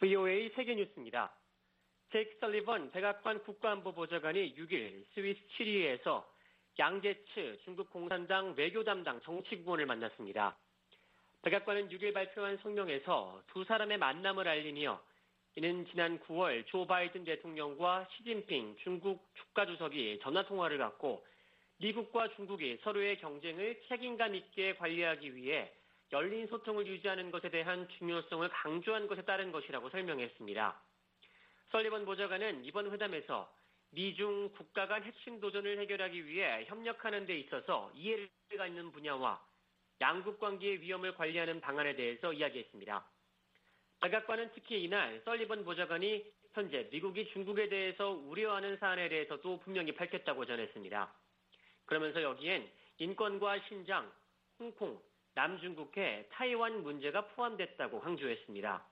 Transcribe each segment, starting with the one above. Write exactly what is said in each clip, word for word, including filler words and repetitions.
브이오에이 세계뉴스입니다. 제이크 설리번 백악관 국가안보보좌관이 육 일 스위스 츄리히에서 양제츠 중국 공산당 외교 담당 정치국원을 만났습니다. 백악관은 육 일 발표한 성명에서 두 사람의 만남을 알리며 이는 지난 구월 조 바이든 대통령과 시진핑 중국 국가주석이 전화통화를 갖고 미국과 중국이 서로의 경쟁을 책임감 있게 관리하기 위해 열린 소통을 유지하는 것에 대한 중요성을 강조한 것에 따른 것이라고 설명했습니다. 설리번 보좌관은 이번 회담에서 미중 국가 간 핵심 도전을 해결하기 위해 협력하는 데 있어서 이해가 있는 분야와 양국 관계의 위험을 관리하는 방안에 대해서 이야기했습니다. 백악관은 특히 이날 설리번 보좌관이 현재 미국이 중국에 대해서 우려하는 사안에 대해서도 분명히 밝혔다고 전했습니다. 그러면서 여기엔 인권과 신장, 홍콩, 남중국해, 타이완 문제가 포함됐다고 강조했습니다.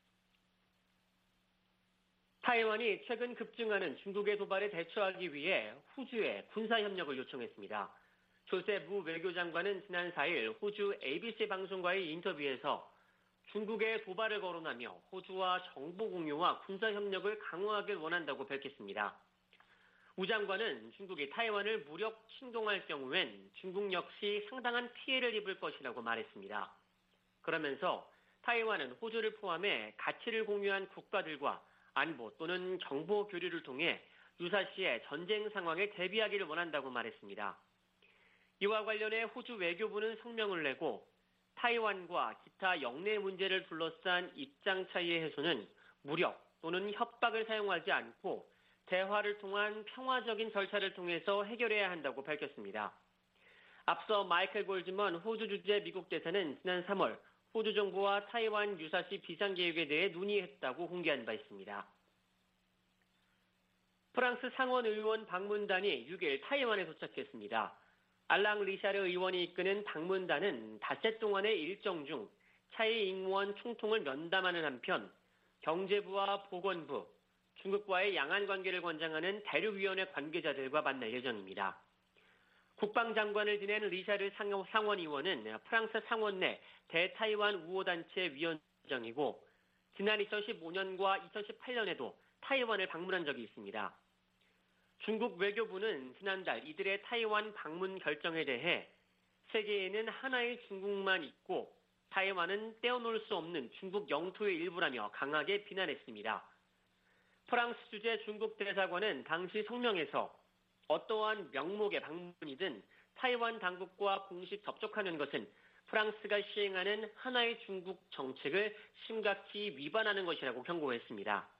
타이완이 최근 급증하는 중국의 도발에 대처하기 위해 호주에 군사협력을 요청했습니다. 조세부 외교장관은 지난 사 일 호주 에이비씨 방송과의 인터뷰에서 중국의 도발을 거론하며 호주와 정보 공유와 군사협력을 강화하길 원한다고 밝혔습니다. 우 장관은 중국이 타이완을 무력 침공할 경우엔 중국 역시 상당한 피해를 입을 것이라고 말했습니다. 그러면서 타이완은 호주를 포함해 가치를 공유한 국가들과 안보 또는 정보 교류를 통해 유사시에 전쟁 상황에 대비하기를 원한다고 말했습니다. 이와 관련해 호주 외교부는 성명을 내고 타이완과 기타 영내 문제를 둘러싼 입장 차이의 해소는 무력 또는 협박을 사용하지 않고 대화를 통한 평화적인 절차를 통해서 해결해야 한다고 밝혔습니다. 앞서 마이클 골즈먼 호주 주재 미국 대사는 지난 삼월 호주 정부와 타이완 유사시 비상계획에 대해 논의했다고 공개한 바 있습니다. 프랑스 상원의원 방문단이 육 일 타이완에 도착했습니다. 알랑 리샤르 의원이 이끄는 방문단은 닷새 동안의 일정 중 차이 잉원 총통을 면담하는 한편 경제부와 보건부, 중국과의 양안 관계를 관장하는 대륙위원회 관계자들과 만날 예정입니다. 국방장관을 지낸 리샤르 상원의원은 프랑스 상원 내 대타이완 우호단체 위원장이고 지난 이천십오 년과 이천십팔 년에도 타이완을 방문한 적이 있습니다. 중국 외교부는 지난달 이들의 타이완 방문 결정에 대해 세계에는 하나의 중국만 있고 타이완은 떼어놓을 수 없는 중국 영토의 일부라며 강하게 비난했습니다. 프랑스 주재 중국 대사관은 당시 성명에서 어떠한 명목의 방문이든 타이완 당국과 공식 접촉하는 것은 프랑스가 시행하는 하나의 중국 정책을 심각히 위반하는 것이라고 경고했습니다.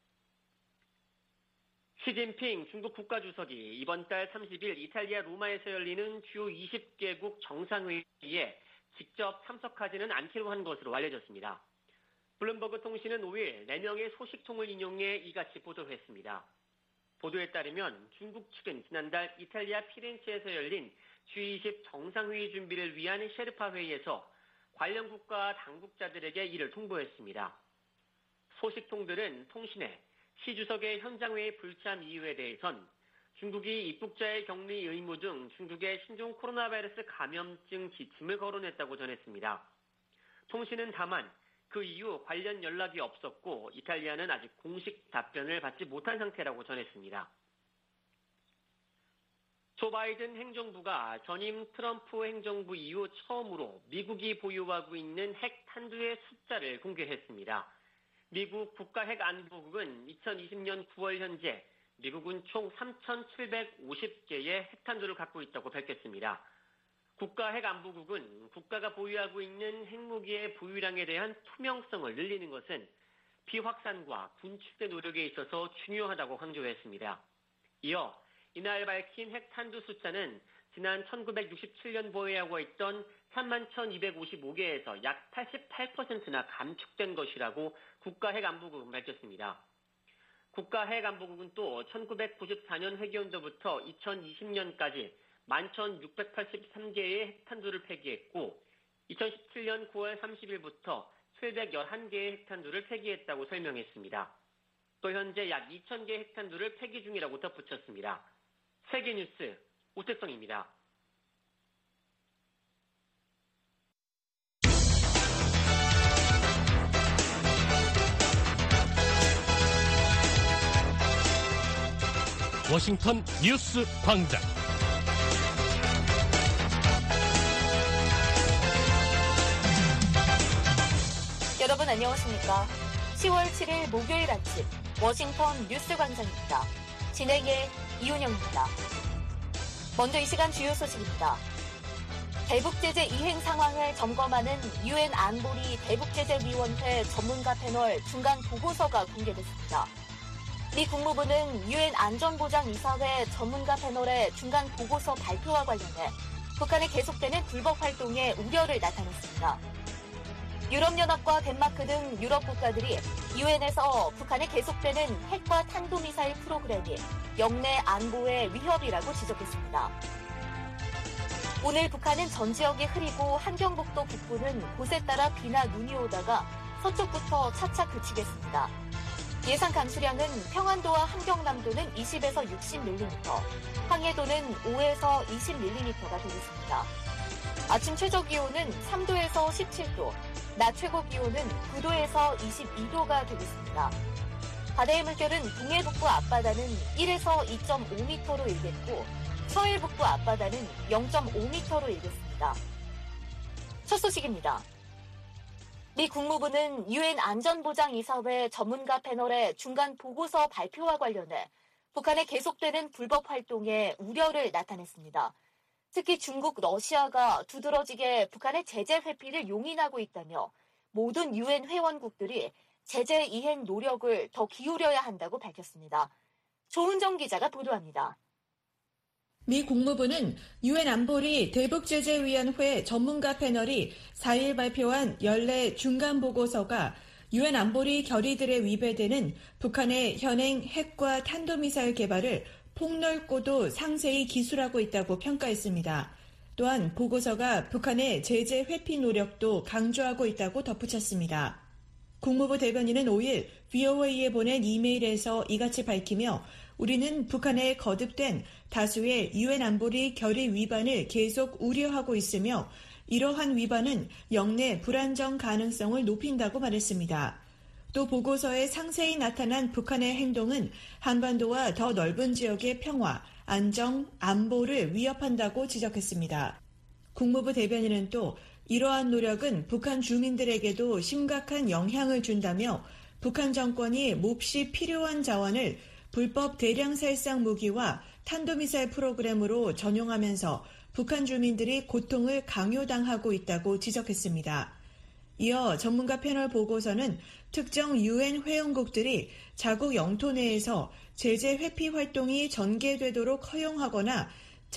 시진핑 중국 국가주석이 이번 달 삼십 일 이탈리아 로마에서 열리는 주요 이십 개국 정상회의에 직접 참석하지는 않기로 한 것으로 알려졌습니다. 블룸버그 통신은 오 일 네 명의 소식통을 인용해 이같이 보도했습니다. 보도에 따르면 중국 측은 지난달 이탈리아 피렌체에서 열린 지 이십 정상회의 준비를 위한 셰르파 회의에서 관련 국가 당국자들에게 이를 통보했습니다. 소식통들은 통신에 시 주석의 현장회의 불참 이유에 대해선 중국이 입국자의 격리 의무 등 중국의 신종 코로나 바이러스 감염증 지침을 거론했다고 전했습니다. 통신은 다만 그 이후 관련 연락이 없었고 이탈리아는 아직 공식 답변을 받지 못한 상태라고 전했습니다. 조 바이든 행정부가 전임 트럼프 행정부 이후 처음으로 미국이 보유하고 있는 핵 탄두의 숫자를 공개했습니다. 미국 국가핵안보국은 이천이십 년 구월 현재 미국은 총 삼천칠백오십 개의 핵탄두를 갖고 있다고 밝혔습니다. 국가핵안보국은 국가가 보유하고 있는 핵무기의 보유량에 대한 투명성을 늘리는 것은 비확산과 군축의 노력에 있어서 중요하다고 강조했습니다. 이어 이날 밝힌 핵탄두 숫자는 지난 천구백육십칠 년 보유하고 있던 삼만 천이백오십오 개에서 약 팔십팔 퍼센트나 감축된 것이라고 국가핵안보국은 밝혔습니다. 국가핵안보국은 또 천구백구십사 년 회기연도부터 이천이십 년까지 만 천육백팔십삼 개의 핵탄두를 폐기했고 이천십칠 년 구월 삼십일부터 칠백십일 개의 핵탄두를 폐기했다고 설명했습니다. 또 현재 약 이천 개 핵탄두를 폐기 중이라고 덧붙였습니다. 세계뉴스 오태성입니다. 워싱턴 뉴스 광장. 여러분 안녕하십니까? 시월 칠일 목요일 아침 워싱턴 뉴스 광장입니다. 진행의 이윤영입니다. 먼저 이 시간 주요 소식입니다. 대북제재 이행 상황을 점검하는 유엔 안보리 대북제재위원회 전문가 패널 중간 보고서가 공개됐습니다. 미 국무부는 유엔 안전보장이사회 전문가 패널의 중간 보고서 발표와 관련해 북한의 계속되는 불법 활동에 우려를 나타냈습니다. 유럽연합과 덴마크 등 유럽 국가들이 유엔에서 북한의 계속되는 핵과 탄도미사일 프로그램이 영내 안보의 위협이라고 지적했습니다. 오늘 북한은 전 지역이 흐리고 한경북도 북부는 곳에 따라 비나 눈이 오다가 서쪽부터 차차 그치겠습니다. 예상 강수량은 평안도와 함경남도는 이십에서 육십 밀리미터, 황해도는 오에서 이십 밀리미터가 되겠습니다. 아침 최저기온은 삼도에서 십칠도, 낮 최고기온은 구도에서 이십이도가 되겠습니다. 바다의 물결은 동해 북부 앞바다는 일에서 이점오 미터로 일겠고 서해 북부 앞바다는 영점오 미터로 일겠습니다. 첫 소식입니다. 미 국무부는 유엔 안전보장이사회 전문가 패널의 중간 보고서 발표와 관련해 북한의 계속되는 불법 활동에 우려를 나타냈습니다. 특히 중국, 러시아가 두드러지게 북한의 제재 회피를 용인하고 있다며 모든 유엔 회원국들이 제재 이행 노력을 더 기울여야 한다고 밝혔습니다. 조은정 기자가 보도합니다. 미 국무부는 유엔 안보리 대북제재위원회 전문가 패널이 사일 발표한 연례 중간 보고서가 유엔 안보리 결의들에 위배되는 북한의 현행 핵과 탄도미사일 개발을 폭넓고도 상세히 기술하고 있다고 평가했습니다. 또한 보고서가 북한의 제재 회피 노력도 강조하고 있다고 덧붙였습니다. 국무부 대변인은 오일 브이오에이에 보낸 이메일에서 이같이 밝히며 우리는 북한의 거듭된 다수의 유엔 안보리 결의 위반을 계속 우려하고 있으며 이러한 위반은 영내 불안정 가능성을 높인다고 말했습니다. 또 보고서에 상세히 나타난 북한의 행동은 한반도와 더 넓은 지역의 평화, 안정, 안보를 위협한다고 지적했습니다. 국무부 대변인은 또 이러한 노력은 북한 주민들에게도 심각한 영향을 준다며 북한 정권이 몹시 필요한 자원을 불법 대량 살상 무기와 탄도미사일 프로그램으로 전용하면서 북한 주민들이 고통을 강요당하고 있다고 지적했습니다. 이어 전문가 패널 보고서는 특정 유엔 회원국들이 자국 영토 내에서 제재 회피 활동이 전개되도록 허용하거나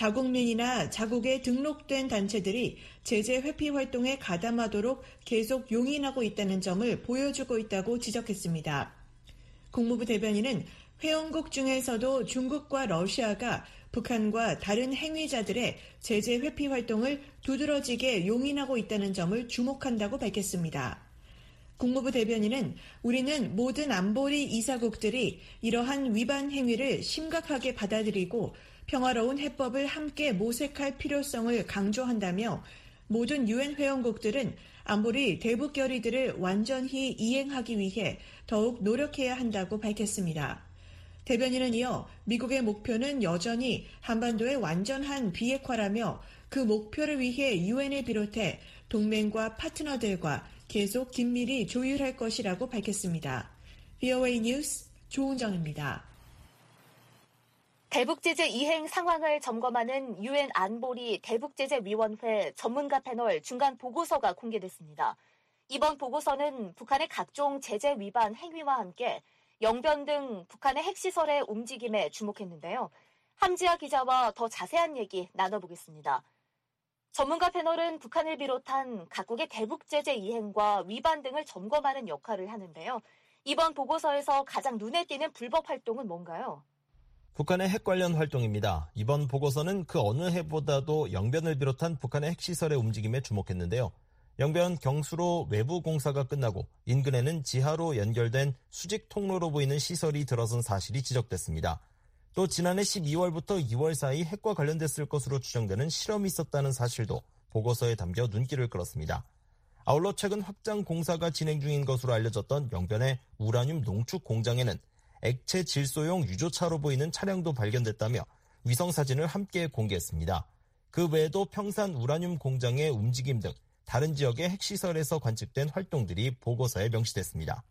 자국민이나 자국에 등록된 단체들이 제재 회피 활동에 가담하도록 계속 용인하고 있다는 점을 보여주고 있다고 지적했습니다. 국무부 대변인은 회원국 중에서도 중국과 러시아가 북한과 다른 행위자들의 제재 회피 활동을 두드러지게 용인하고 있다는 점을 주목한다고 밝혔습니다. 국무부 대변인은 우리는 모든 안보리 이사국들이 이러한 위반 행위를 심각하게 받아들이고 평화로운 해법을 함께 모색할 필요성을 강조한다며 모든 유엔 회원국들은 안보리 대북 결의들을 완전히 이행하기 위해 더욱 노력해야 한다고 밝혔습니다. 대변인은 이어 미국의 목표는 여전히 한반도의 완전한 비핵화라며 그 목표를 위해 유엔을 비롯해 동맹과 파트너들과 계속 긴밀히 조율할 것이라고 밝혔습니다. 브이오에이 뉴스 조은정입니다. 대북제재 이행 상황을 점검하는 유엔 안보리 대북제재위원회 전문가 패널 중간 보고서가 공개됐습니다. 이번 보고서는 북한의 각종 제재 위반 행위와 함께 영변 등 북한의 핵시설의 움직임에 주목했는데요. 함지아 기자와 더 자세한 얘기 나눠보겠습니다. 전문가 패널은 북한을 비롯한 각국의 대북제재 이행과 위반 등을 점검하는 역할을 하는데요. 이번 보고서에서 가장 눈에 띄는 불법 활동은 뭔가요? 북한의 핵 관련 활동입니다. 이번 보고서는 그 어느 해보다도 영변을 비롯한 북한의 핵시설의 움직임에 주목했는데요. 영변 경수로 외부 공사가 끝나고 인근에는 지하로 연결된 수직 통로로 보이는 시설이 들어선 사실이 지적됐습니다. 또 지난해 십이월부터 이월 사이 핵과 관련됐을 것으로 추정되는 실험이 있었다는 사실도 보고서에 담겨 눈길을 끌었습니다. 아울러 최근 확장 공사가 진행 중인 것으로 알려졌던 영변의 우라늄 농축 공장에는 액체 질소용 유조차로 보이는 차량도 발견됐다며 위성사진을 함께 공개했습니다. 그 외에도 평산 우라늄 공장의 움직임 등 다른 지역의 핵시설에서 관측된 활동들이 보고서에 명시됐습니다.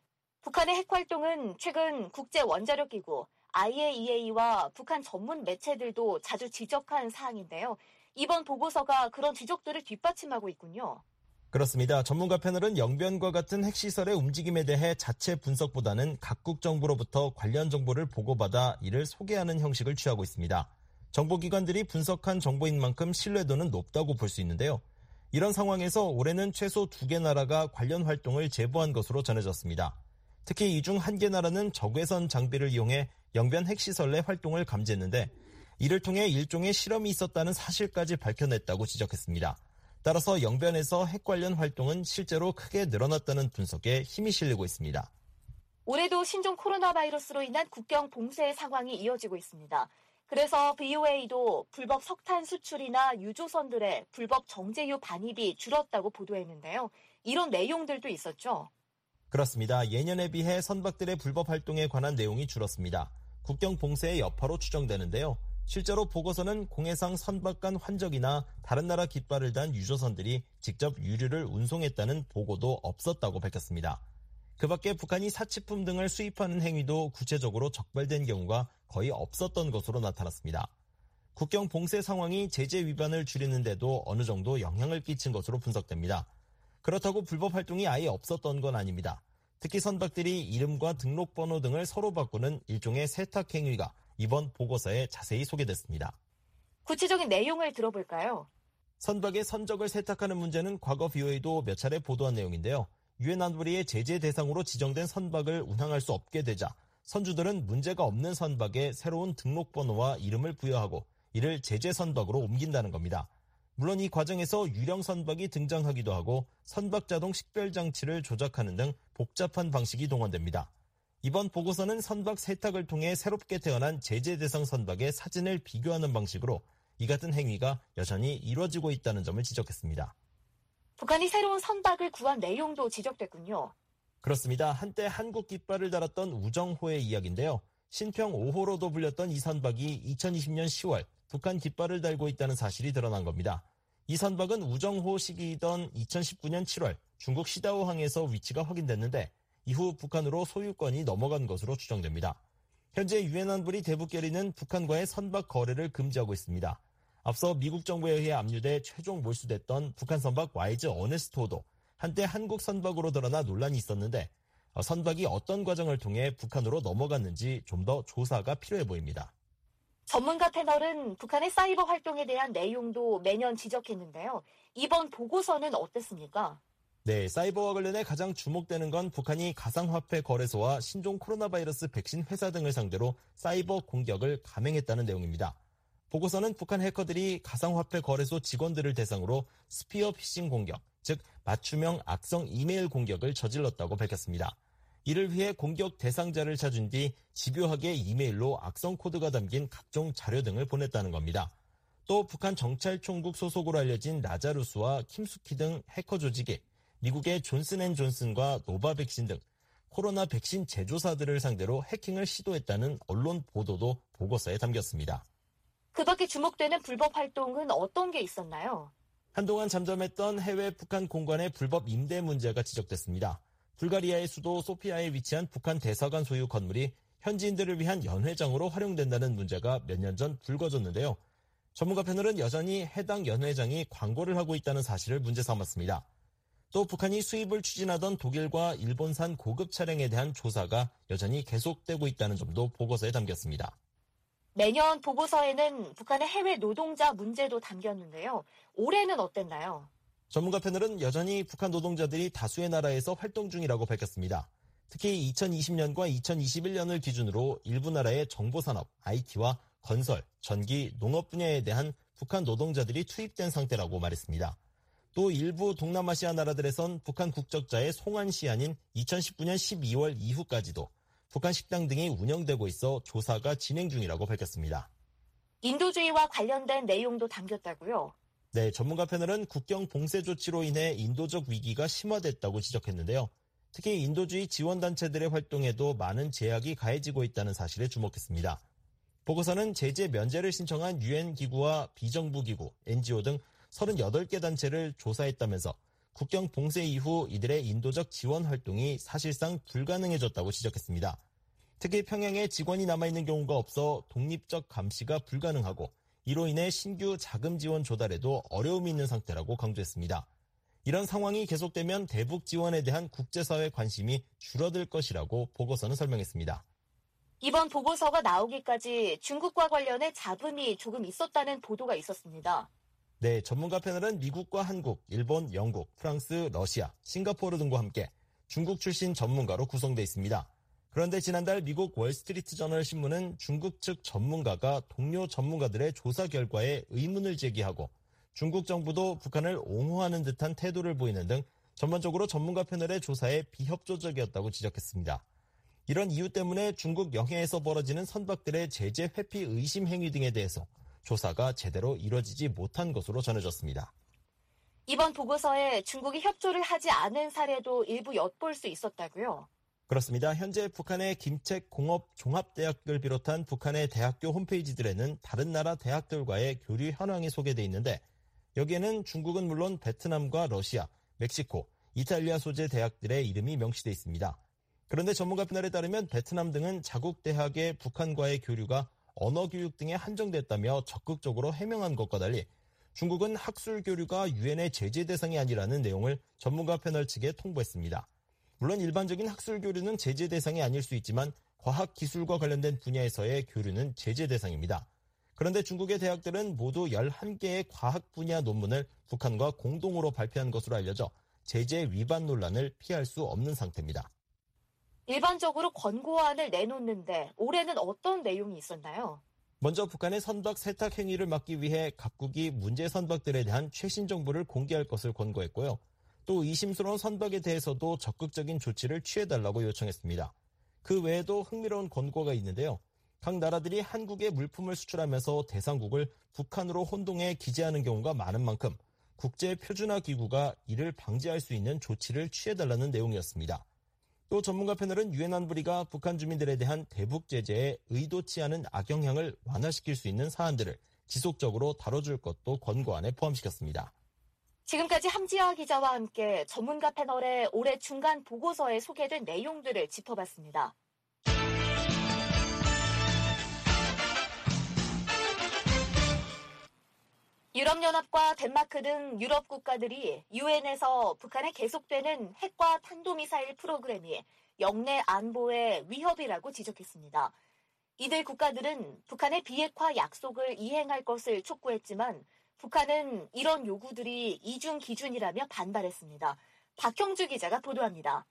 북한의 핵활동은 최근 국제원자력기구 아이에이이에이와 북한 전문 매체들도 자주 지적한 사항인데요. 이번 보고서가 그런 지적들을 뒷받침하고 있군요. 그렇습니다. 전문가 패널은 영변과 같은 핵시설의 움직임에 대해 자체 분석보다는 각국 정부로부터 관련 정보를 보고받아 이를 소개하는 형식을 취하고 있습니다. 정보기관들이 분석한 정보인 만큼 신뢰도는 높다고 볼 수 있는데요. 이런 상황에서 올해는 최소 두 개 나라가 관련 활동을 제보한 것으로 전해졌습니다. 특히 이 중 한 개 나라는 적외선 장비를 이용해 영변 핵시설 내 활동을 감지했는데 이를 통해 일종의 실험이 있었다는 사실까지 밝혀냈다고 지적했습니다. 따라서 영변에서 핵 관련 활동은 실제로 크게 늘어났다는 분석에 힘이 실리고 있습니다. 올해도 신종 코로나 바이러스로 인한 국경 봉쇄 상황이 이어지고 있습니다. 그래서 브이오에이도 불법 석탄 수출이나 유조선들의 불법 정제유 반입이 줄었다고 보도했는데요. 이런 내용들도 있었죠. 그렇습니다. 예년에 비해 선박들의 불법 활동에 관한 내용이 줄었습니다. 국경 봉쇄의 여파로 추정되는데요. 실제로 보고서는 공해상 선박 간 환적이나 다른 나라 깃발을 단 유조선들이 직접 유류를 운송했다는 보고도 없었다고 밝혔습니다. 그 밖에 북한이 사치품 등을 수입하는 행위도 구체적으로 적발된 경우가 거의 없었던 것으로 나타났습니다. 국경 봉쇄 상황이 제재 위반을 줄이는 데도 어느 정도 영향을 끼친 것으로 분석됩니다. 그렇다고 불법 활동이 아예 없었던 건 아닙니다. 특히 선박들이 이름과 등록번호 등을 서로 바꾸는 일종의 세탁 행위가 이번 보고서에 자세히 소개됐습니다. 구체적인 내용을 들어볼까요? 선박의 선적을 세탁하는 문제는 과거 브이오에이도 몇 차례 보도한 내용인데요. 유엔 안보리의 제재 대상으로 지정된 선박을 운항할 수 없게 되자 선주들은 문제가 없는 선박에 새로운 등록번호와 이름을 부여하고 이를 제재 선박으로 옮긴다는 겁니다. 물론 이 과정에서 유령 선박이 등장하기도 하고 선박 자동 식별 장치를 조작하는 등 복잡한 방식이 동원됩니다. 이번 보고서는 선박 세탁을 통해 새롭게 태어난 제재 대상 선박의 사진을 비교하는 방식으로 이 같은 행위가 여전히 이루어지고 있다는 점을 지적했습니다. 북한이 새로운 선박을 구한 내용도 지적됐군요. 그렇습니다. 한때 한국 깃발을 달았던 우정호의 이야기인데요. 신평 오 호로도 불렸던 이 선박이 이천이십 년 시월 북한 깃발을 달고 있다는 사실이 드러난 겁니다. 이 선박은 우정호 시기이던 이천십구 년 칠월 중국 시다오항에서 위치가 확인됐는데 이후 북한으로 소유권이 넘어간 것으로 추정됩니다. 현재 유엔 안보리 대북결의는 북한과의 선박 거래를 금지하고 있습니다. 앞서 미국 정부에 의해 압류돼 최종 몰수됐던 북한 선박 와이즈 어네스토도 한때 한국 선박으로 드러나 논란이 있었는데 선박이 어떤 과정을 통해 북한으로 넘어갔는지 좀 더 조사가 필요해 보입니다. 전문가 패널은 북한의 사이버 활동에 대한 내용도 매년 지적했는데요. 이번 보고서는 어땠습니까? 네, 사이버와 관련해 가장 주목되는 건 북한이 가상화폐 거래소와 신종 코로나 바이러스 백신 회사 등을 상대로 사이버 공격을 감행했다는 내용입니다. 보고서는 북한 해커들이 가상화폐 거래소 직원들을 대상으로 스피어 피싱 공격, 즉 맞춤형 악성 이메일 공격을 저질렀다고 밝혔습니다. 이를 위해 공격 대상자를 찾은 뒤 집요하게 이메일로 악성 코드가 담긴 각종 자료 등을 보냈다는 겁니다. 또 북한 정찰총국 소속으로 알려진 라자루스와 킴수키 등 해커 조직이 미국의 존슨앤존슨과 노바백신 등 코로나 백신 제조사들을 상대로 해킹을 시도했다는 언론 보도도 보고서에 담겼습니다. 그 밖에 주목되는 불법 활동은 어떤 게 있었나요? 한동안 잠잠했던 해외 북한 공관의 불법 임대 문제가 지적됐습니다. 불가리아의 수도 소피아에 위치한 북한 대사관 소유 건물이 현지인들을 위한 연회장으로 활용된다는 문제가 몇 년 전 불거졌는데요. 전문가 패널은 여전히 해당 연회장이 광고를 하고 있다는 사실을 문제 삼았습니다. 또 북한이 수입을 추진하던 독일과 일본산 고급 차량에 대한 조사가 여전히 계속되고 있다는 점도 보고서에 담겼습니다. 매년 보고서에는 북한의 해외 노동자 문제도 담겼는데요. 올해는 어땠나요? 전문가 패널은 여전히 북한 노동자들이 다수의 나라에서 활동 중이라고 밝혔습니다. 특히 이천이십 년과 이천이십일 년을 기준으로 일부 나라의 정보산업, 아이티와 건설, 전기, 농업 분야에 대한 북한 노동자들이 투입된 상태라고 말했습니다. 또 일부 동남아시아 나라들에선 북한 국적자의 송환 시한인 이천십구 년 십이월 이후까지도 북한 식당 등이 운영되고 있어 조사가 진행 중이라고 밝혔습니다. 인도주의와 관련된 내용도 담겼다고요? 네, 전문가 패널은 국경 봉쇄 조치로 인해 인도적 위기가 심화됐다고 지적했는데요. 특히 인도주의 지원단체들의 활동에도 많은 제약이 가해지고 있다는 사실에 주목했습니다. 보고서는 제재 면제를 신청한 유엔 기구와 비정부 기구, 엔지오 등 서른여덟 개 단체를 조사했다면서 국경 봉쇄 이후 이들의 인도적 지원 활동이 사실상 불가능해졌다고 지적했습니다. 특히 평양에 직원이 남아있는 경우가 없어 독립적 감시가 불가능하고 이로 인해 신규 자금 지원 조달에도 어려움이 있는 상태라고 강조했습니다. 이런 상황이 계속되면 대북 지원에 대한 국제사회 관심이 줄어들 것이라고 보고서는 설명했습니다. 이번 보고서가 나오기까지 중국과 관련해 잡음이 조금 있었다는 보도가 있었습니다. 네, 전문가 패널은 미국과 한국, 일본, 영국, 프랑스, 러시아, 싱가포르 등과 함께 중국 출신 전문가로 구성되어 있습니다. 그런데 지난달 미국 월스트리트 저널 신문은 중국 측 전문가가 동료 전문가들의 조사 결과에 의문을 제기하고 중국 정부도 북한을 옹호하는 듯한 태도를 보이는 등 전반적으로 전문가 패널의 조사에 비협조적이었다고 지적했습니다. 이런 이유 때문에 중국 영해에서 벌어지는 선박들의 제재 회피 의심 행위 등에 대해서 조사가 제대로 이뤄지지 못한 것으로 전해졌습니다. 이번 보고서에 중국이 협조를 하지 않은 사례도 일부 엿볼 수 있었다고요? 그렇습니다. 현재 북한의 김책 공업 종합대학을 비롯한 북한의 대학교 홈페이지들에는 다른 나라 대학들과의 교류 현황이 소개되어 있는데 여기에는 중국은 물론 베트남과 러시아, 멕시코, 이탈리아 소재 대학들의 이름이 명시되어 있습니다. 그런데 전문가 패널에 따르면 베트남 등은 자국 대학의 북한과의 교류가 언어 교육 등에 한정됐다며 적극적으로 해명한 것과 달리 중국은 학술 교류가 유엔의 제재 대상이 아니라는 내용을 전문가 패널 측에 통보했습니다. 물론 일반적인 학술 교류는 제재 대상이 아닐 수 있지만 과학 기술과 관련된 분야에서의 교류는 제재 대상입니다. 그런데 중국의 대학들은 모두 열한 개의 과학 분야 논문을 북한과 공동으로 발표한 것으로 알려져 제재 위반 논란을 피할 수 없는 상태입니다. 일반적으로 권고안을 내놓는데 올해는 어떤 내용이 있었나요? 먼저 북한의 선박 세탁 행위를 막기 위해 각국이 문제 선박들에 대한 최신 정보를 공개할 것을 권고했고요. 또 의심스러운 선박에 대해서도 적극적인 조치를 취해달라고 요청했습니다. 그 외에도 흥미로운 권고가 있는데요. 각 나라들이 한국에 물품을 수출하면서 대상국을 북한으로 혼동해 기재하는 경우가 많은 만큼 국제표준화기구가 이를 방지할 수 있는 조치를 취해달라는 내용이었습니다. 또 전문가 패널은 유엔 안보리가 북한 주민들에 대한 대북 제재에 의도치 않은 악영향을 완화시킬 수 있는 사안들을 지속적으로 다뤄줄 것도 권고안에 포함시켰습니다. 지금까지 함지아 기자와 함께 전문가 패널의 올해 중간 보고서에 소개된 내용들을 짚어봤습니다. 유럽연합과 덴마크 등 유럽 국가들이 유엔에서 북한의 계속되는 핵과 탄도미사일 프로그램이 영내 안보의 위협이라고 지적했습니다. 이들 국가들은 북한의 비핵화 약속을 이행할 것을 촉구했지만 북한은 이런 요구들이 이중 기준이라며 반발했습니다. 박형주 기자가 보도합니다.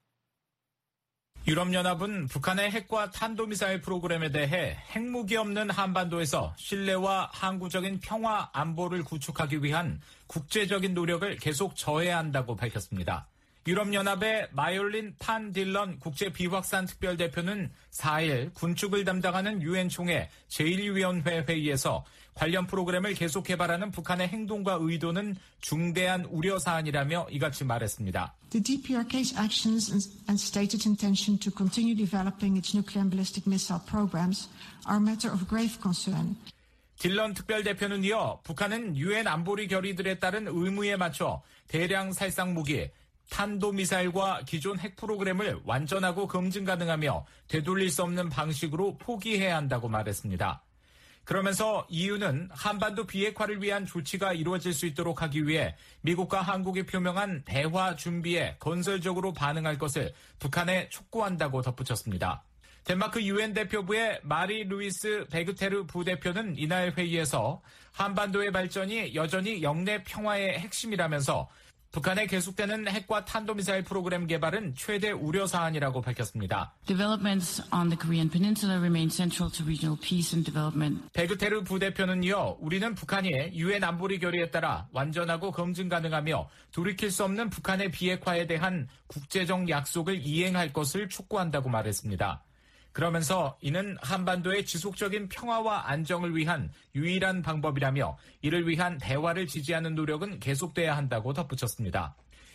유럽연합은 북한의 핵과 탄도미사일 프로그램에 대해 핵무기 없는 한반도에서 신뢰와 항구적인 평화 안보를 구축하기 위한 국제적인 노력을 계속 저해야 한다고 밝혔습니다. 유럽연합의 마이올린 판 딜런 국제비확산 특별대표는 사 일 군축을 담당하는 유엔 총회 제일 위원회 회의에서 관련 프로그램을 계속 개발하는 북한의 행동과 의도는 중대한 우려 사안이라며 이같이 말했습니다. The DPRK's actions and stated intention to continue developing its nuclear and ballistic missile programs are a matter of grave concern. 딜런 특별대표는 이어 북한은 유엔 안보리 결의들에 따른 의무에 맞춰 대량 살상 무기, 탄도미사일과 기존 핵 프로그램을 완전하고 검증 가능하며 되돌릴 수 없는 방식으로 포기해야 한다고 말했습니다. 그러면서 이유는 한반도 비핵화를 위한 조치가 이루어질 수 있도록 하기 위해 미국과 한국이 표명한 대화 준비에 건설적으로 반응할 것을 북한에 촉구한다고 덧붙였습니다. 덴마크 유엔 대표부의 마리 루이스 베그테르 부대표는 이날 회의에서 한반도의 발전이 여전히 영내 평화의 핵심이라면서 북한의 계속되는 핵과 탄도미사일 프로그램 개발은 최대 우려 사안이라고 밝혔습니다. Developments on the Korean Peninsula remain central to regional peace and development. 베그테르 부대표는 이어 우리는 북한이 유엔 안보리 결의에 따라 완전하고 검증 가능하며 돌이킬 수 없는 북한의 비핵화에 대한 국제적 약속을 이행할 것을 촉구한다고 말했습니다. 그러면서 이는 한반도의 지속적인 평화와 안정을 위한 유일한 방법이라며 이를 위한 대화를 지지하는 노력은 계속돼야 한다고 덧붙였습니다.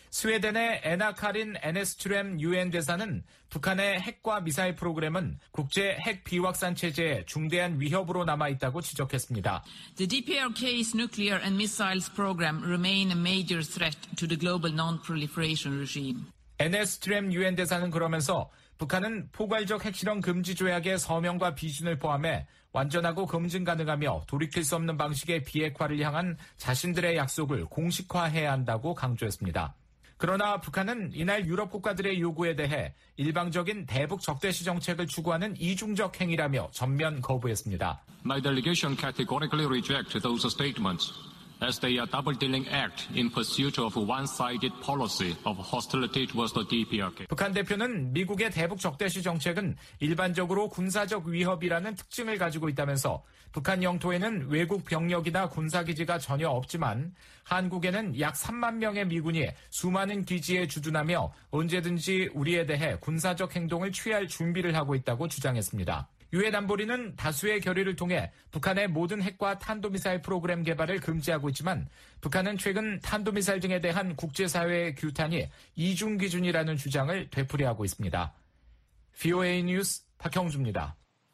스웨덴의 에나 카린 에네스트렘 유엔 대사는 북한의 핵과 미사일 프로그램은 국제 핵 비확산 체제에 중대한 위협으로 남아있다고 지적했습니다. The 디피아르케이's nuclear and missiles program remain a major threat to the global non-proliferation regime. 에네스트렘 유엔 대사는 그러면서 북한은 포괄적 핵실험 금지 조약의 서명과 비준을 포함해 완전하고 검증 가능하며 돌이킬 수 없는 방식의 비핵화를 향한 자신들의 약속을 공식화해야 한다고 강조했습니다. 그러나 북한은 이날 유럽 국가들의 요구에 대해 일방적인 대북 적대시 정책을 추구하는 이중적 행위라며 전면 거부했습니다. My delegation categorically rejects those statements as they are double-dealing act in pursuit of one-sided policy of hostility towards the 디피아르케이. 북한 대표는 미국의 대북 적대시 정책은 일반적으로 군사적 위협이라는 특징을 가지고 있다면서 북한 영토에는 외국 병력이나 군사기지가 전혀 없지만 한국에는 약 삼만 명의 미군이 수많은 기지에 주둔하며 언제든지 우리에 대해 군사적 행동을 취할 준비를 하고 있다고 주장했습니다. 유엔 안보리는 다수의 결의를 통해 북한의 모든 핵과 탄도미사일 프로그램 개발을 금지하고 있지만 북한은 최근 탄도미사일 등에 대한 국제사회의 규탄이 이중 기준이라는 주장을 되풀이하고 있습니다. 브이오에이 뉴스 박형주입니다.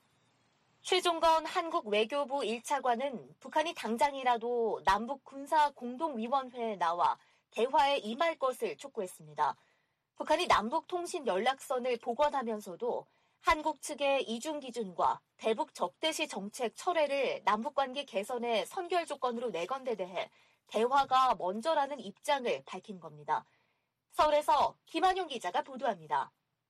최종건 한국 외교부 일 차관은 북한이 당장이라도 남북 군사 공동위원회에 나와 대화에 임할 것을 촉구했습니다. 북한이 남북 통신 연락선을 복원하면서도 한국 측의 이중 기준과 대북 적대시 정책 철회를 남북관계 개선의 선결 조건으로 내건 데 대해 대화가 먼저라는 입장을 밝힌 겁니다. 서울에서 김한용 기자가 보도합니다.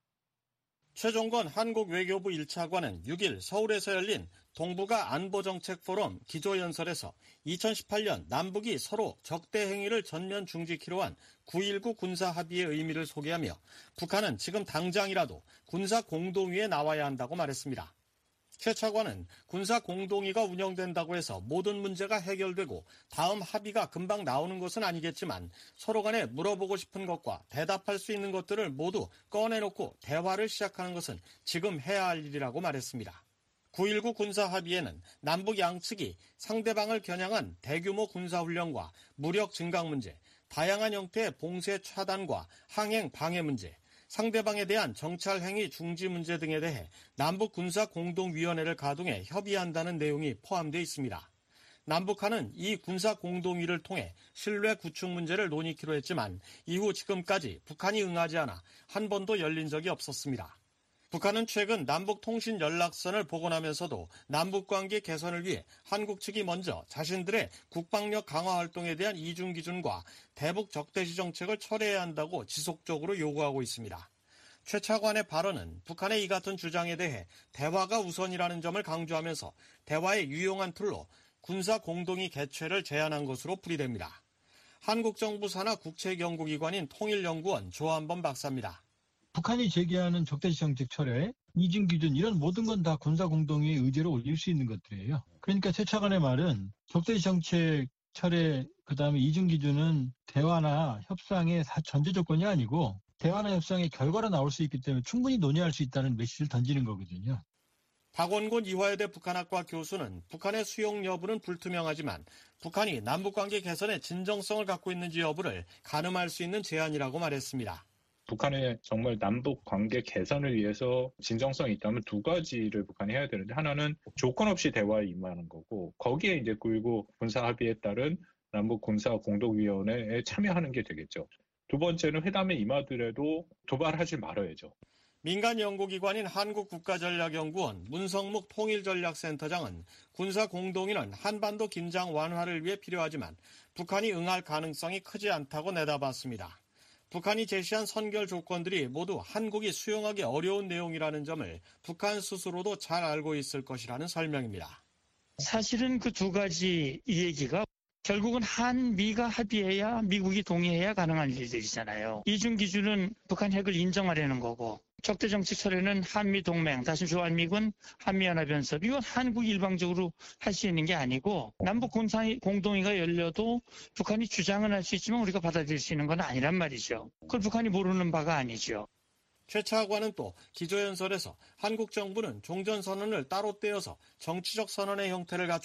최종건 한국 외교부 일 차관은 육 일 서울에서 열린 동북아 안보정책 포럼 기조연설에서 이천십팔 년 남북이 서로 적대 행위를 전면 중지키로 한 구일구 군사합의의 의미를 소개하며 북한은 지금 당장이라도 군사공동위에 나와야 한다고 말했습니다. 최 차관은 군사공동위가 운영된다고 해서 모든 문제가 해결되고 다음 합의가 금방 나오는 것은 아니겠지만 서로 간에 물어보고 싶은 것과 대답할 수 있는 것들을 모두 꺼내놓고 대화를 시작하는 것은 지금 해야 할 일이라고 말했습니다. 구일구 군사합의에는 남북 양측이 상대방을 겨냥한 대규모 군사훈련과 무력 증강 문제, 다양한 형태의 봉쇄 차단과 항행 방해 문제, 상대방에 대한 정찰 행위 중지 문제 등에 대해 남북 군사 공동위원회를 가동해 협의한다는 내용이 포함되어 있습니다. 남북한은 이 군사 공동위를 통해 신뢰 구축 문제를 논의키로 했지만 이후 지금까지 북한이 응하지 않아 한 번도 열린 적이 없었습니다. 북한은 최근 남북 통신 연락선을 복원하면서도 남북관계 개선을 위해 한국 측이 먼저 자신들의 국방력 강화 활동에 대한 이중 기준과 대북 적대시 정책을 철회해야 한다고 지속적으로 요구하고 있습니다. 최 차관의 발언은 북한의 이 같은 주장에 대해 대화가 우선이라는 점을 강조하면서 대화의 유용한 툴로 군사 공동위 개최를 제안한 것으로 풀이됩니다. 한국 정부 산하 국책연구기관인 통일연구원 조한범 박사입니다. 북한이 제기하는 적대시 정책 철회, 이중 기준 이런 모든 건 다 군사공동위의 의제로 올릴 수 있는 것들이에요. 그러니까 최 차관의 말은 적대시 정책 철회, 그다음에 이중 기준은 대화나 협상의 전제 조건이 아니고 대화나 협상의 결과로 나올 수 있기 때문에 충분히 논의할 수 있다는 메시지를 던지는 거거든요. 박원곤 이화여대 북한학과 교수는 북한의 수용 여부는 불투명하지만 북한이 남북관계 개선에 진정성을 갖고 있는지 여부를 가늠할 수 있는 제안이라고 말했습니다. 북한의 정말 남북 관계 개선을 위해서 진정성이 있다면 두 가지를 북한이 해야 되는데, 하나는 조건 없이 대화에 임하는 거고, 거기에 이제 구일구 군사 합의에 따른 남북 군사 공동위원회에 참여하는 게 되겠죠. 두 번째는 회담에 임하더라도 도발하지 말아야죠. 민간 연구기관인 한국국가전략연구원 문성묵 통일전략센터장은 군사 공동위는 한반도 긴장 완화를 위해 필요하지만 북한이 응할 가능성이 크지 않다고 내다봤습니다. 북한이 제시한 선결 조건들이 모두 한국이 수용하기 어려운 내용이라는 점을 북한 스스로도 잘 알고 있을 것이라는 설명입니다. 사실은 그 두 가지 이 얘기가 결국은 한미가 합의해야 미국이 동의해야 가능한 일들이잖아요. 이중 기준은 북한 핵을 인정하려는 거고, 적대정책 철회는 한미동맹, 다시 주한미군, 한미연합연습, 이건 한국이 일방적으로 할 수 있는 게 아니고 남북 군사 공동위가 열려도 북한이 주장은 할 수 있지만 우리가 받아들일 수 있는 건 아니란 말이죠. 그걸 북한이 모르는 바가 아니죠. 최 차관은 또 기조연설에서 한국 정부는 종전선언을 따로 떼어서 정치적 선언의 형태를 갖춰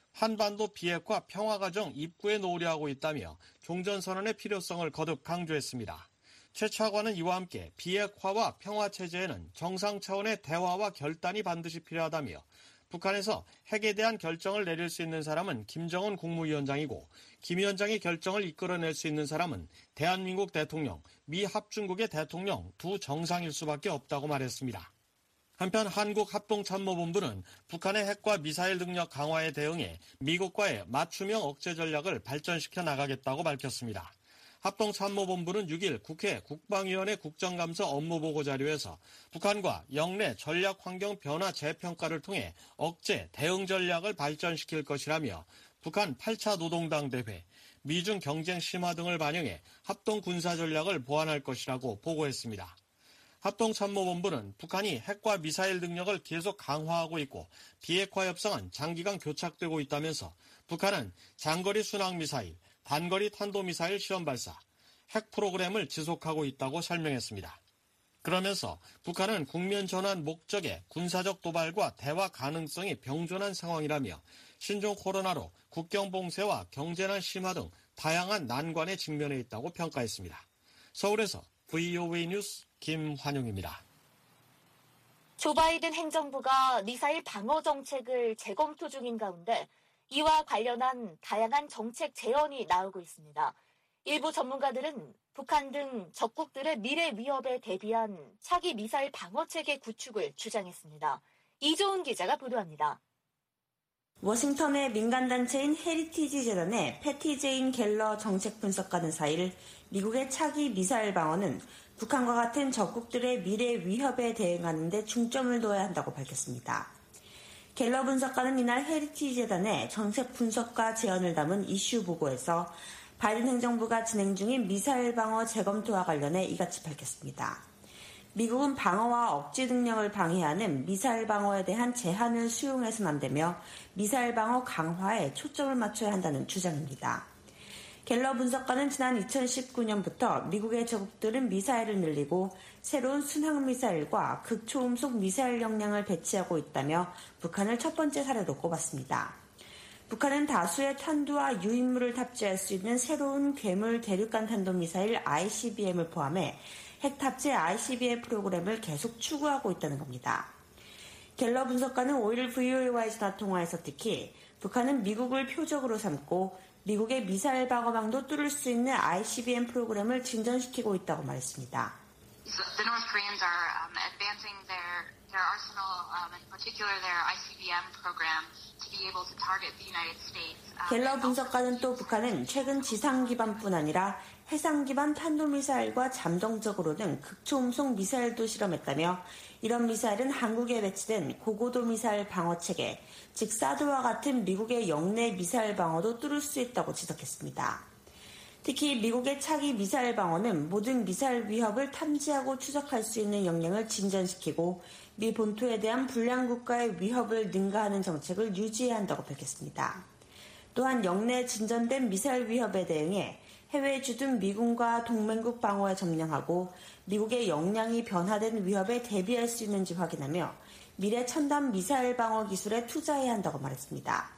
한반도 비핵화 평화과정 입구에 놓으려 하고 있다며 종전선언의 필요성을 거듭 강조했습니다. 최 차관은 이와 함께 비핵화와 평화체제에는 정상 차원의 대화와 결단이 반드시 필요하다며 북한에서 핵에 대한 결정을 내릴 수 있는 사람은 김정은 국무위원장이고 김 위원장이 결정을 이끌어낼 수 있는 사람은 대한민국 대통령, 미 합중국의 대통령 두 정상일 수밖에 없다고 말했습니다. 한편 한국합동참모본부는 북한의 핵과 미사일 능력 강화에 대응해 미국과의 맞춤형 억제 전략을 발전시켜 나가겠다고 밝혔습니다. 합동참모본부는 육 일 국회 국방위원회 국정감사 업무보고 자료에서 북한과 영내 전략환경 변화 재평가를 통해 억제 대응 전략을 발전시킬 것이라며 북한 팔 차 노동당 대회, 미중 경쟁 심화 등을 반영해 합동 군사 전략을 보완할 것이라고 보고했습니다. 합동참모본부는 북한이 핵과 미사일 능력을 계속 강화하고 있고 비핵화 협상은 장기간 교착되고 있다면서 북한은 장거리 순항미사일, 단거리 탄도미사일 시험 발사, 핵 프로그램을 지속하고 있다고 설명했습니다. 그러면서 북한은 국면 전환 목적의 군사적 도발과 대화 가능성이 병존한 상황이라며 신종 코로나로 국경 봉쇄와 경제난 심화 등 다양한 난관에 직면해 있다고 평가했습니다. 서울에서 브이오에이 뉴스 김환용입니다. 조 바이든 행정부가 미사일 방어 정책을 재검토 중인 가운데 이와 관련한 다양한 정책 제언이 나오고 있습니다. 일부 전문가들은 북한 등 적국들의 미래 위협에 대비한 차기 미사일 방어 체계 구축을 주장했습니다. 이조은 기자가 보도합니다. 워싱턴의 민간단체인 헤리티지 재단의 패티 제인 갤러 정책 분석가는 사 일 미국의 차기 미사일 방어는 북한과 같은 적국들의 미래 위협에 대응하는 데 중점을 둬야 한다고 밝혔습니다. 갤러 분석가는 이날 헤리티지 재단의 정책 분석과 제언을 담은 이슈 보고에서 바이든 행정부가 진행 중인 미사일 방어 재검토와 관련해 이같이 밝혔습니다. 미국은 방어와 억제 능력을 방해하는 미사일 방어에 대한 제한을 수용해서는 안 되며 미사일 방어 강화에 초점을 맞춰야 한다는 주장입니다. 갤러 분석가는 지난 이천십구 년부터 미국의 적국들은 미사일을 늘리고 새로운 순항미사일과 극초음속 미사일 역량을 배치하고 있다며 북한을 첫 번째 사례로 꼽았습니다. 북한은 다수의 탄두와 유인물을 탑재할 수 있는 새로운 괴물 대륙간 탄도미사일 아이씨비엠을 포함해 핵 탑재 아이씨비엠 프로그램을 계속 추구하고 있다는 겁니다. 갤러 분석가는 오 일 브이오에이와의 전화통화에서 특히 북한은 미국을 표적으로 삼고 미국의 미사일 방어망도 뚫을 수 있는 아이씨비엠 프로그램을 진전시키고 있다고 말했습니다. The North Koreans are um, advancing their their arsenal, um, in particular their 아이씨비엠 program, to be able to target the United States. 갤러 분석가는 또 북한은 최근 지상 기반뿐 아니라 해상 기반 탄도미사일과 잠정적으로는 극초음속 미사일도 실험했다며 이런 미사일은 한국에 배치된 고고도 미사일 방어체계, 즉 사드와 같은 미국의 영내 미사일 방어도 뚫을 수 있다고 지적했습니다. 특히 미국의 차기 미사일 방어는 모든 미사일 위협을 탐지하고 추적할 수 있는 역량을 진전시키고 미 본토에 대한 불량 국가의 위협을 능가하는 정책을 유지해야 한다고 밝혔습니다. 또한 영내 진전된 미사일 위협에 대응해 해외에 주둔 미군과 동맹국 방어에 점령하고 미국의 역량이 변화된 위협에 대비할 수 있는지 확인하며 미래 첨단 미사일 방어 기술에 투자해야 한다고 말했습니다.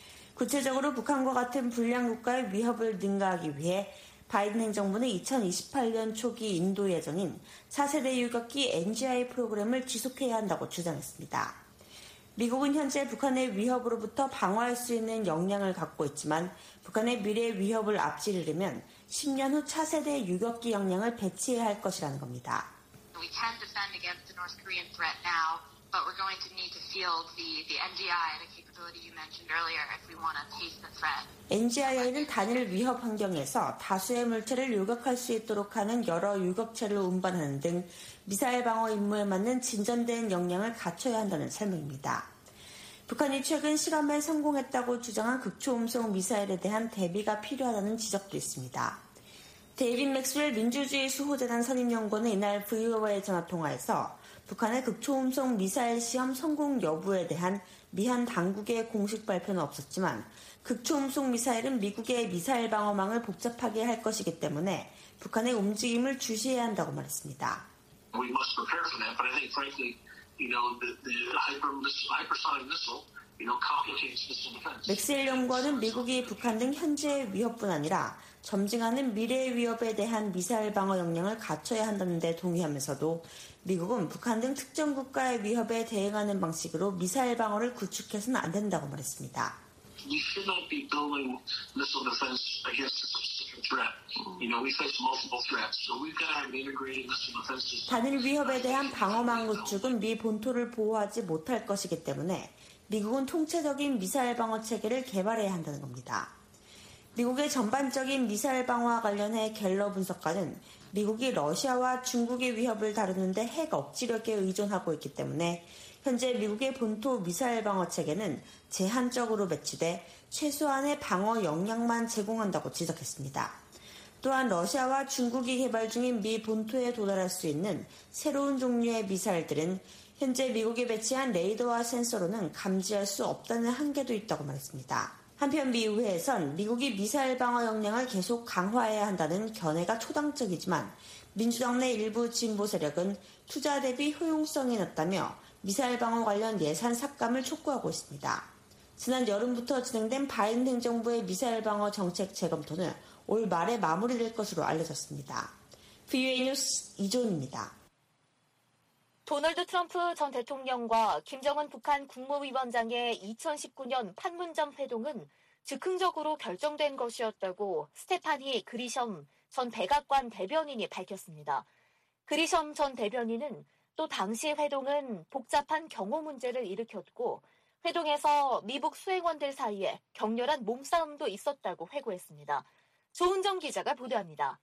구체적으로 북한과 같은 불량 국가의 위협을 능가하기 위해 바이든 행정부는 이천이십팔 년 초기 인도 예정인 차세대 유격기 엔지아이 프로그램을 지속해야 한다고 주장했습니다. 미국은 현재 북한의 위협으로부터 방어할 수 있는 역량을 갖고 있지만 북한의 미래 위협을 앞지르려면 십 년 후 차세대 유격기 역량을 배치해야 할 것이라는 겁니다. We can defend against the North Korean threat now, but we're going to need to field the, the 엔지아이, the capability you mentioned earlier, if we want to face the threat. 엔지아이는 단일 위협 환경에서 다수의 물체를 요격할 수 있도록 하는 여러 유격체를 운반하는 등 미사일 방어 임무에 맞는 진전된 역량을 갖춰야 한다는 설명입니다. 북한이 최근 실험에 성공했다고 주장한 극초음속 미사일에 대한 대비가 필요하다는 지적도 있습니다. 데이빗 맥스웰 민주주의 수호재단 선임연구원은 이날 브이오에이와의 전화통화에서 북한의 극초음속 미사일 시험 성공 여부에 대한 미한 당국의 공식 발표는 없었지만 극초음속 미사일은 미국의 미사일 방어망을 복잡하게 할 것이기 때문에 북한의 움직임을 주시해야 한다고 말했습니다. We must prepare for that, but I think frankly, you know, the, the hyper, hypersonic missile 맥스웰 연구원은 미국이 북한 등 현재의 위협뿐 아니라 점증하는 미래의 위협에 대한 미사일 방어 역량을 갖춰야 한다는 데 동의하면서도 미국은 북한 등 특정 국가의 위협에 대응하는 방식으로 미사일 방어를 구축해서는 안 된다고 말했습니다. We should not be building missile defense against a specific threat. You know, we face multiple threats, so we've got to have integrated missile defense systems. 단일 위협에 대한 방어망 구축은 미 본토를 보호하지 못할 것이기 때문에 미국은 통체적인 미사일 방어 체계를 개발해야 한다는 겁니다. 미국의 전반적인 미사일 방어와 관련해 갤러 분석가는 미국이 러시아와 중국의 위협을 다루는데 핵 억지력에 의존하고 있기 때문에 현재 미국의 본토 미사일 방어 체계는 제한적으로 배치돼 최소한의 방어 역량만 제공한다고 지적했습니다. 또한 러시아와 중국이 개발 중인 미 본토에 도달할 수 있는 새로운 종류의 미사일들은 현재 미국이 배치한 레이더와 센서로는 감지할 수 없다는 한계도 있다고 말했습니다. 한편 미 의회에선 미국이 미사일 방어 역량을 계속 강화해야 한다는 견해가 초당적이지만 민주당 내 일부 진보 세력은 투자 대비 효용성이 낮다며 미사일 방어 관련 예산 삭감을 촉구하고 있습니다. 지난 여름부터 진행된 바이든 행정부의 미사일 방어 정책 재검토는 올 말에 마무리될 것으로 알려졌습니다. 브이오에이 뉴스 이조은입니다. 도널드 트럼프 전 대통령과 김정은 북한 국무위원장의 이천십구 년 판문점 회동은 즉흥적으로 결정된 것이었다고 스테파니 그리섬 전 백악관 대변인이 밝혔습니다. 그리섬 전 대변인은 또 당시 회동은 복잡한 경호 문제를 일으켰고 회동에서 미북 수행원들 사이에 격렬한 몸싸움도 있었다고 회고했습니다. 조은정 기자가 보도합니다.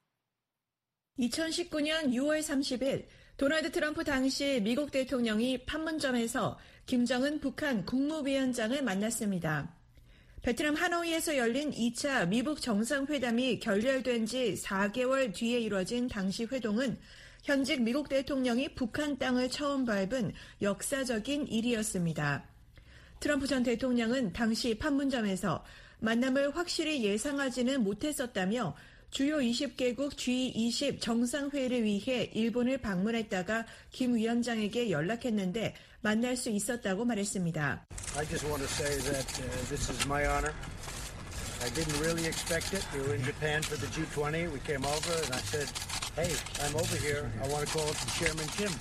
이천십구 년 유월 삼십일 도널드 트럼프 당시 미국 대통령이 판문점에서 김정은 북한 국무위원장을 만났습니다. 베트남 하노이에서 열린 이 차 미북 정상회담이 결렬된 지 사 개월 뒤에 이뤄진 당시 회동은 현직 미국 대통령이 북한 땅을 처음 밟은 역사적인 일이었습니다. 트럼프 전 대통령은 당시 판문점에서 만남을 확실히 예상하지는 못했었다며 주요 이십 개국 지 이십 정상회의를 위해 일본을 방문했다가 김 위원장에게 연락했는데 만날 수 있었다고 말했습니다. I just want to say that uh, this is my honor. I didn't really expect it. We were in Japan for the G twenty. We came over and I said, hey, I'm over here. I want to call to Chairman Kim.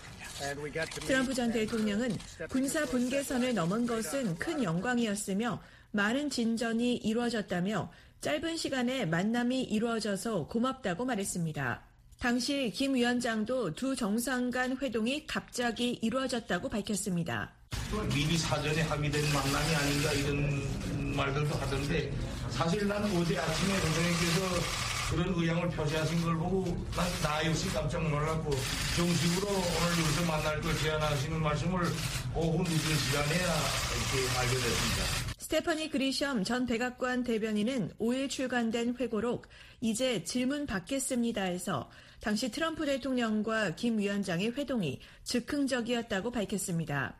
트럼프 전 대통령은 군사 분계선을 넘은 것은 큰 영광이었으며 많은 진전이 이루어졌다며 짧은 시간에 만남이 이루어져서 고맙다고 말했습니다. 당시 김 위원장도 두 정상 간 회동이 갑자기 이루어졌다고 밝혔습니다. 미리 사전에 합의된 만남이 아닌가 이런 말들도 하던데 사실 나는 어제 아침에 대통령께서 그런 의향을 표시하신 걸 보고 난 나 역시 깜짝 놀랐고 정식으로 오늘 여기서 만날 걸 제안하시는 말씀을 오후 늦은 시간에야 이렇게 알게 됐습니다. 스테파니 그리섬 전 백악관 대변인은 오일 출간된 회고록 이제 질문 받겠습니다에서 당시 트럼프 대통령과 김 위원장의 회동이 즉흥적이었다고 밝혔습니다.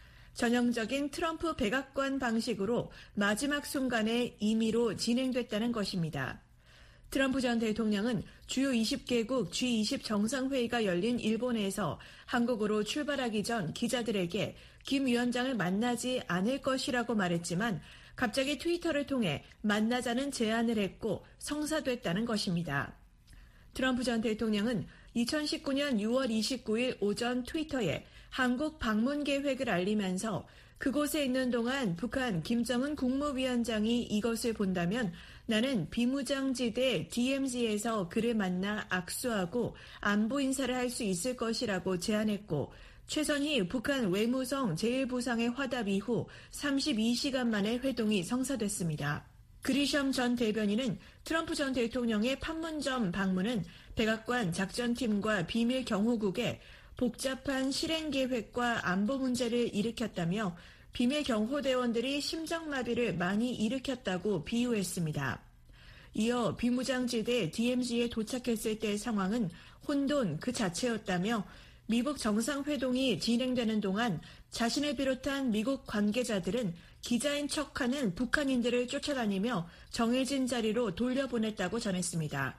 전형적인 트럼프 백악관 방식으로 마지막 순간에 임의로 진행됐다는 것입니다. 트럼프 전 대통령은 주요 이십 개국 지 이십 정상회의가 열린 일본에서 한국으로 출발하기 전 기자들에게 김 위원장을 만나지 않을 것이라고 말했지만 갑자기 트위터를 통해 만나자는 제안을 했고 성사됐다는 것입니다. 트럼프 전 대통령은 이천십구 년 유월 이십구일 오전 트위터에 한국 방문 계획을 알리면서 그곳에 있는 동안 북한 김정은 국무위원장이 이것을 본다면 나는 비무장지대 디엠지에서 그를 만나 악수하고 안보 인사를 할 수 있을 것이라고 제안했고 최선희 북한 외무성 제일 부상의 화답 이후 삼십이 시간 만에 회동이 성사됐습니다. 그리섬 전 대변인은 트럼프 전 대통령의 판문점 방문은 백악관 작전팀과 비밀 경호국에 복잡한 실행 계획과 안보 문제를 일으켰다며 비밀 경호대원들이 심장마비를 많이 일으켰다고 비유했습니다. 이어 비무장지대 디엠지에 도착했을 때 상황은 혼돈 그 자체였다며 미국 정상회동이 진행되는 동안 자신을 비롯한 미국 관계자들은 기자인 척하는 북한인들을 쫓아다니며 정해진 자리로 돌려보냈다고 전했습니다.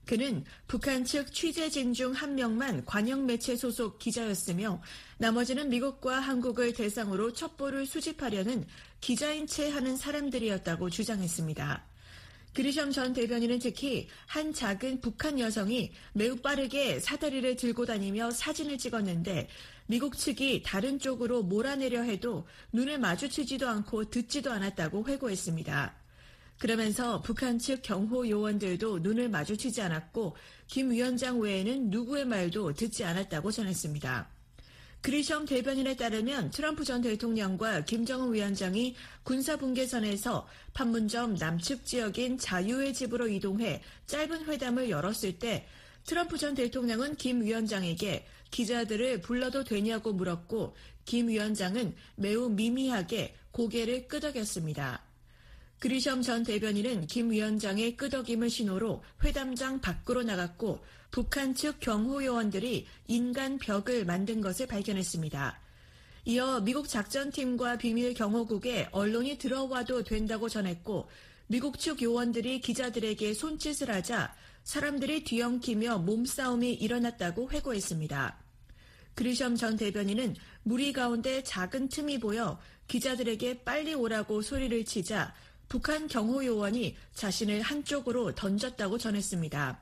그는 북한 측 취재진 중 한 명만 관영 매체 소속 기자였으며 나머지는 미국과 한국을 대상으로 첩보를 수집하려는 기자인 채 하는 사람들이었다고 주장했습니다. 그리셴 전 대변인은 특히 한 작은 북한 여성이 매우 빠르게 사다리를 들고 다니며 사진을 찍었는데 미국 측이 다른 쪽으로 몰아내려 해도 눈을 마주치지도 않고 듣지도 않았다고 회고했습니다. 그러면서 북한 측 경호 요원들도 눈을 마주치지 않았고 김 위원장 외에는 누구의 말도 듣지 않았다고 전했습니다. 그리셴 대변인에 따르면 트럼프 전 대통령과 김정은 위원장이 군사분계선에서 판문점 남측 지역인 자유의 집으로 이동해 짧은 회담을 열었을 때 트럼프 전 대통령은 김 위원장에게 기자들을 불러도 되냐고 물었고 김 위원장은 매우 미미하게 고개를 끄덕였습니다. 그리셴 전 대변인은 김 위원장의 끄덕임을 신호로 회담장 밖으로 나갔고 북한 측 경호요원들이 인간 벽을 만든 것을 발견했습니다. 이어 미국 작전팀과 비밀 경호국에 언론이 들어와도 된다고 전했고 미국 측 요원들이 기자들에게 손짓을 하자 사람들이 뒤엉키며 몸싸움이 일어났다고 회고했습니다. 그리셴 전 대변인은 무리 가운데 작은 틈이 보여 기자들에게 빨리 오라고 소리를 치자 북한 경호요원이 자신을 한쪽으로 던졌다고 전했습니다.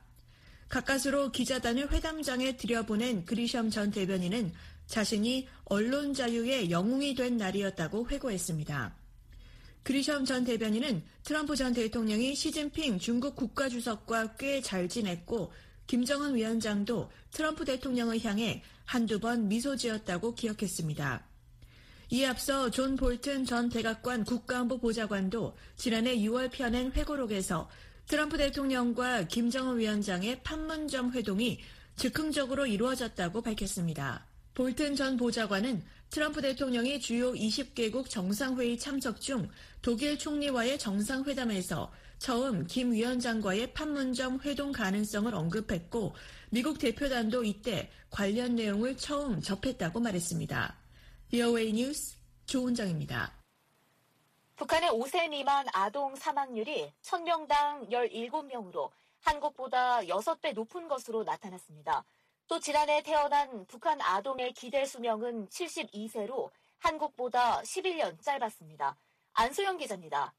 가까스로 기자단을 회담장에 들여보낸 그리셴 전 대변인은 자신이 언론 자유의 영웅이 된 날이었다고 회고했습니다. 그리셴 전 대변인은 트럼프 전 대통령이 시진핑 중국 국가주석과 꽤 잘 지냈고 김정은 위원장도 트럼프 대통령을 향해 한두 번 미소 지었다고 기억했습니다. 이에 앞서 존 볼튼 전 백악관 국가안보 보좌관도 지난해 유월 펴낸 회고록에서 트럼프 대통령과 김정은 위원장의 판문점 회동이 즉흥적으로 이루어졌다고 밝혔습니다. 볼튼 전 보좌관은 트럼프 대통령이 주요 이십 개국 정상회의 참석 중 독일 총리와의 정상회담에서 처음 김 위원장과의 판문점 회동 가능성을 언급했고 미국 대표단도 이때 관련 내용을 처음 접했다고 말했습니다. 비오에이 뉴스 조은정입니다. 북한의 오 세 미만 아동 사망률이 천 명당 열일곱 명으로 한국보다 여섯 배 높은 것으로 나타났습니다. 또 지난해 태어난 북한 아동의 기대 수명은 칠십이 세로 한국보다 십일 년 짧았습니다. 안소영 기자입니다.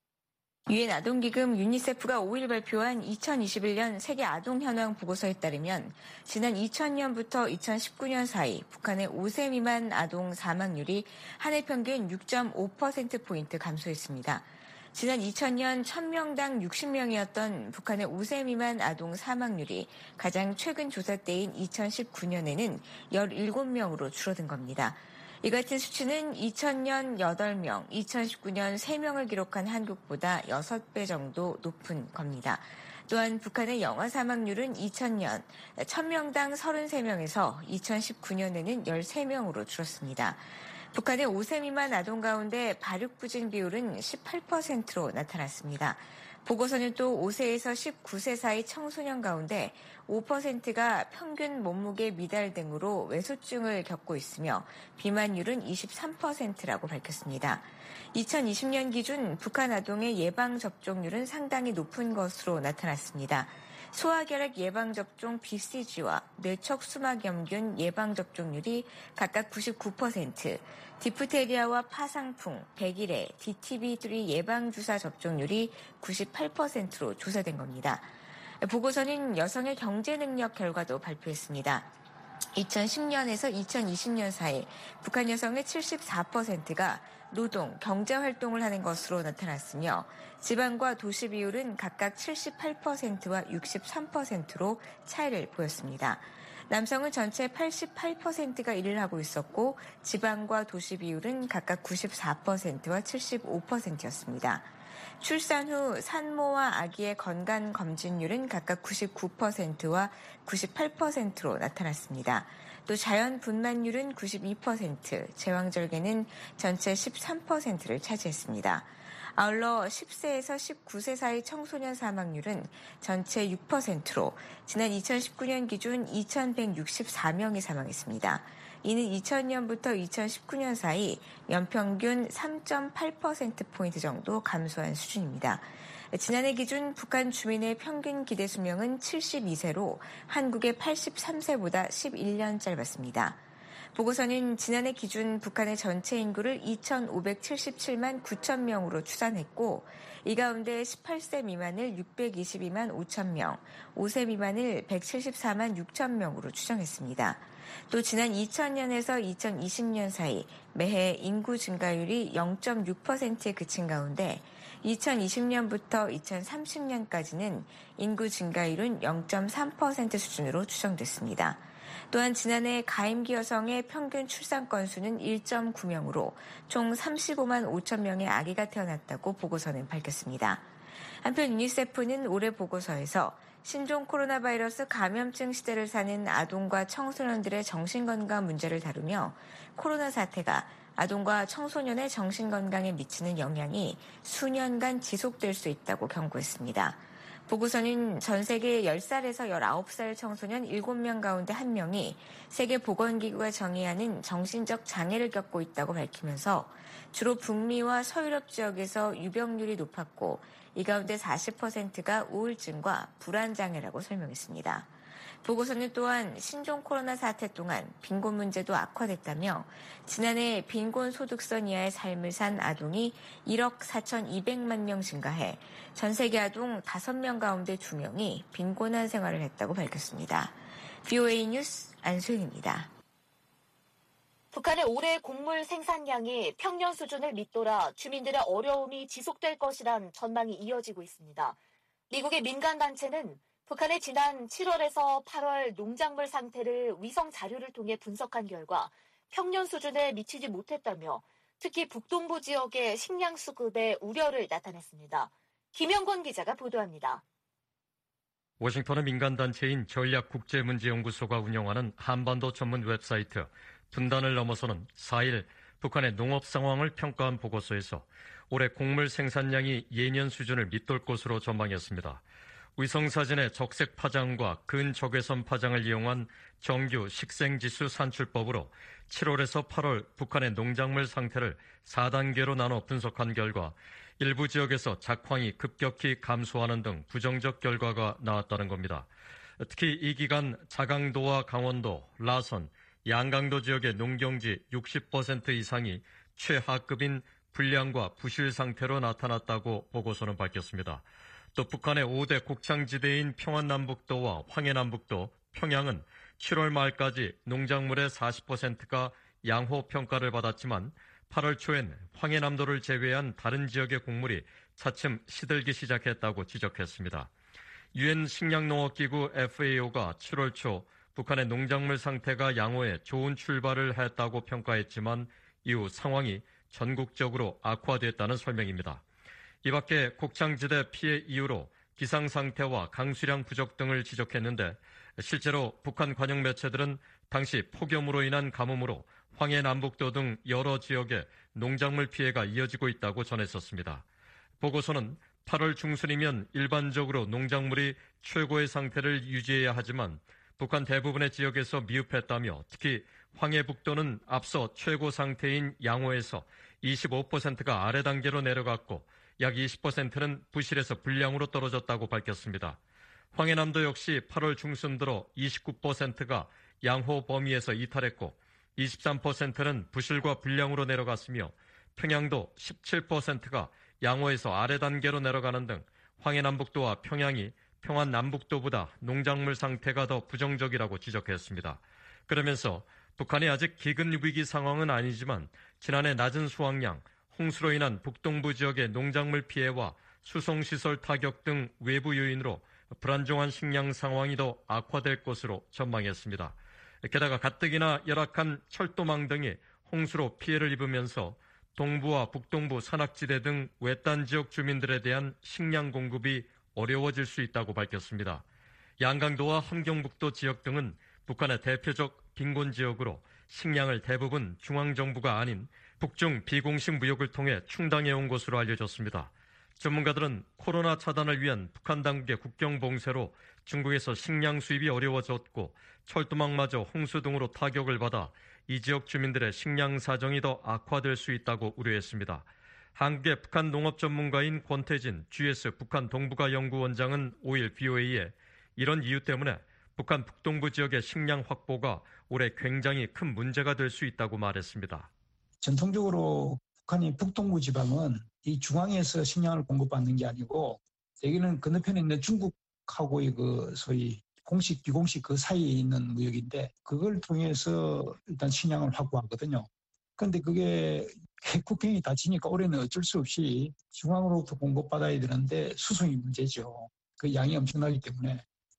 유엔 아동기금 유니세프가 오일 발표한 이천이십일 년 세계 아동 현황 보고서에 따르면 지난 이천 년부터 이천십구 년 사이 북한의 오 세 미만 아동 사망률이 한 해 평균 육 점 오 퍼센트포인트 감소했습니다. 지난 이천 년 천 명당 육십 명이었던 북한의 오 세 미만 아동 사망률이 가장 최근 조사 때인 이천십구 년에는 열일곱 명으로 줄어든 겁니다. 이 같은 수치는 이천 년 여덟 명, 이천십구 년 세 명을 기록한 한국보다 여섯 배 정도 높은 겁니다. 또한 북한의 영아 사망률은 이천 년 천 명당 서른세 명에서 이천십구 년에는 열세 명으로 줄었습니다. 북한의 오 세 미만 아동 가운데 발육부진 비율은 십팔 퍼센트로 나타났습니다. 보고서는 또 오 세에서 십구 세 사이 청소년 가운데 오 퍼센트가 평균 몸무게 미달 등으로 외소증을 겪고 있으며 비만율은 이십삼 퍼센트라고 밝혔습니다. 이천이십 년 기준 북한 아동의 예방접종률은 상당히 높은 것으로 나타났습니다. 소아결핵 예방접종 비씨지와 뇌척수막염균 예방접종률이 각각 구십구 퍼센트, 디프테리아와 파상풍, 백일해, 디티비 삼 예방주사 접종률이 구십팔 퍼센트로 조사된 겁니다. 보고서는 여성의 경제능력 결과도 발표했습니다. 이천십 년에서 이천이십 년 사이 북한 여성의 칠십사 퍼센트가 노동, 경제활동을 하는 것으로 나타났으며 지방과 도시 비율은 각각 칠십팔 퍼센트와 육십삼 퍼센트로 차이를 보였습니다. 남성은 전체 팔십팔 퍼센트가 일을 하고 있었고 지방과 도시 비율은 각각 구십사 퍼센트와 칠십오 퍼센트였습니다. 출산 후 산모와 아기의 건강검진율은 각각 구십구 퍼센트와 구십팔 퍼센트로 나타났습니다. 또 자연 분만율은 구십이 퍼센트, 제왕절개는 전체 십삼 퍼센트를 차지했습니다. 아울러 십 세에서 십구 세 사이 청소년 사망률은 전체 육 퍼센트로 지난 이천십구 년 기준 이천백육십사 명이 사망했습니다. 이는 이천 년부터 이천십구 년 사이 연평균 삼 점 팔 퍼센트포인트 정도 감소한 수준입니다. 지난해 기준 북한 주민의 평균 기대 수명은 칠십이 세로 한국의 팔십삼 세보다 십일 년 짧았습니다. 보고서는 지난해 기준 북한의 전체 인구를 이천오백칠십칠만 구천 명으로 추산했고 이 가운데 십팔 세 미만을 육백이십이만 오천 명, 오 세 미만을 백칠십사만 육천 명으로 추정했습니다. 또 지난 이천 년에서 이천이십 년 사이 매해 인구 증가율이 영 점 육 퍼센트에 그친 가운데 이천이십 년부터 이천삼십 년까지는 인구 증가율은 영 점 삼 퍼센트 수준으로 추정됐습니다. 또한 지난해 가임기 여성의 평균 출산 건수는 일 점 구 명으로 총 삼십오만 오천 명의 아기가 태어났다고 보고서는 밝혔습니다. 한편 유니세프는 올해 보고서에서 신종 코로나 바이러스 감염증 시대를 사는 아동과 청소년들의 정신건강 문제를 다루며 코로나 사태가 아동과 청소년의 정신건강에 미치는 영향이 수년간 지속될 수 있다고 경고했습니다. 보고서는 전 세계 열 살에서 열아홉 살 청소년 일곱 명 가운데 한 명이 세계보건기구가 정의하는 정신적 장애를 겪고 있다고 밝히면서 주로 북미와 서유럽 지역에서 유병률이 높았고 이 가운데 사십 퍼센트가 우울증과 불안장애라고 설명했습니다. 보고서는 또한 신종 코로나 사태 동안 빈곤 문제도 악화됐다며 지난해 빈곤 소득선 이하의 삶을 산 아동이 일억 사천이백만 명 증가해 전 세계 아동 다섯 명 가운데 두 명이 빈곤한 생활을 했다고 밝혔습니다. 브이오에이 뉴스 안소영입니다. 북한의 올해 곡물 생산량이 평년 수준을 밑돌아 주민들의 어려움이 지속될 것이란 전망이 이어지고 있습니다. 미국의 민간단체는 북한의 지난 칠월에서 팔월 농작물 상태를 위성 자료를 통해 분석한 결과 평년 수준에 미치지 못했다며 특히 북동부 지역의 식량 수급에 우려를 나타냈습니다. 김영권 기자가 보도합니다. 워싱턴의 민간단체인 전략국제문제연구소가 운영하는 한반도 전문 웹사이트 분단을 넘어서는 사 일 북한의 농업 상황을 평가한 보고서에서 올해 곡물 생산량이 예년 수준을 밑돌 것으로 전망했습니다. 위성사진의 적색 파장과 근적외선 파장을 이용한 정규 식생지수 산출법으로 칠월에서 팔월 북한의 농작물 상태를 사 단계로 나눠 분석한 결과 일부 지역에서 작황이 급격히 감소하는 등 부정적 결과가 나왔다는 겁니다. 특히 이 기간 자강도와 강원도, 라선, 양강도 지역의 농경지 육십 퍼센트 이상이 최하급인 불량과 부실 상태로 나타났다고 보고서는 밝혔습니다. 또 북한의 오 대 곡창지대인 평안남북도와 황해남북도, 평양은 칠월 말까지 농작물의 사십 퍼센트가 양호 평가를 받았지만 팔월 초엔 황해남도를 제외한 다른 지역의 곡물이 차츰 시들기 시작했다고 지적했습니다. 유엔 식량농업기구 에프에이오가 칠월 초 북한의 농작물 상태가 양호해 좋은 출발을 했다고 평가했지만 이후 상황이 전국적으로 악화됐다는 설명입니다. 이 밖에 곡창지대 피해 이유로 기상 상태와 강수량 부족 등을 지적했는데 실제로 북한 관영 매체들은 당시 폭염으로 인한 가뭄으로 황해남북도 등 여러 지역에 농작물 피해가 이어지고 있다고 전했었습니다. 보고서는 팔월 중순이면 일반적으로 농작물이 최고의 상태를 유지해야 하지만 북한 대부분의 지역에서 미흡했다며 특히 황해북도는 앞서 최고 상태인 양호에서 이십오 퍼센트가 아래 단계로 내려갔고 약 이십 퍼센트는 부실에서 불량으로 떨어졌다고 밝혔습니다. 황해남도 역시 팔월 중순 들어 이십구 퍼센트가 양호 범위에서 이탈했고 이십삼 퍼센트는 부실과 불량으로 내려갔으며 평양도 십칠 퍼센트가 양호에서 아래 단계로 내려가는 등 황해남북도와 평양이 평안남북도보다 농작물 상태가 더 부정적이라고 지적했습니다. 그러면서 북한이 아직 기근 위기 상황은 아니지만 지난해 낮은 수확량, 홍수로 인한 북동부 지역의 농작물 피해와 수송시설 타격 등 외부 요인으로 불안정한 식량 상황이 더 악화될 것으로 전망했습니다. 게다가 가뜩이나 열악한 철도망 등이 홍수로 피해를 입으면서 동부와 북동부 산악지대 등 외딴 지역 주민들에 대한 식량 공급이 어려워질 수 있다고 밝혔습니다. 양강도와 함경북도 지역 등은 북한의 대표적 빈곤 지역으로 식량을 대부분 중앙정부가 아닌 북중 비공식 무역을 통해 충당해온 것으로 알려졌습니다. 전문가들은 코로나 차단을 위한 북한 당국의 국경 봉쇄로 중국에서 식량 수입이 어려워졌고 철도망마저 홍수 등으로 타격을 받아 이 지역 주민들의 식량 사정이 더 악화될 수 있다고 우려했습니다. 한국의 북한 농업 전문가인 권태진 지에스 북한 동북아 연구원장은 오일 브이오에이에 이런 이유 때문에 북한 북동부 지역의 식량 확보가 올해 굉장히 큰 문제가 될 수 있다고 말했습니다. 전통적으로 북한이 북동부 지방은 이 중앙에서 식량을 공급받는 게 아니고 여기는 건너편에 있는 중국하고의 그 소위 공식, 비공식 그 사이에 있는 무역인데 그걸 통해서 일단 식량을 확보하거든요. 그런데 그게 국경이 닫히니까 올해는 어쩔 수 없이 중앙으로부터 공급받아야 되는데 수송이 문제죠. 그 양이 엄청나기 때문에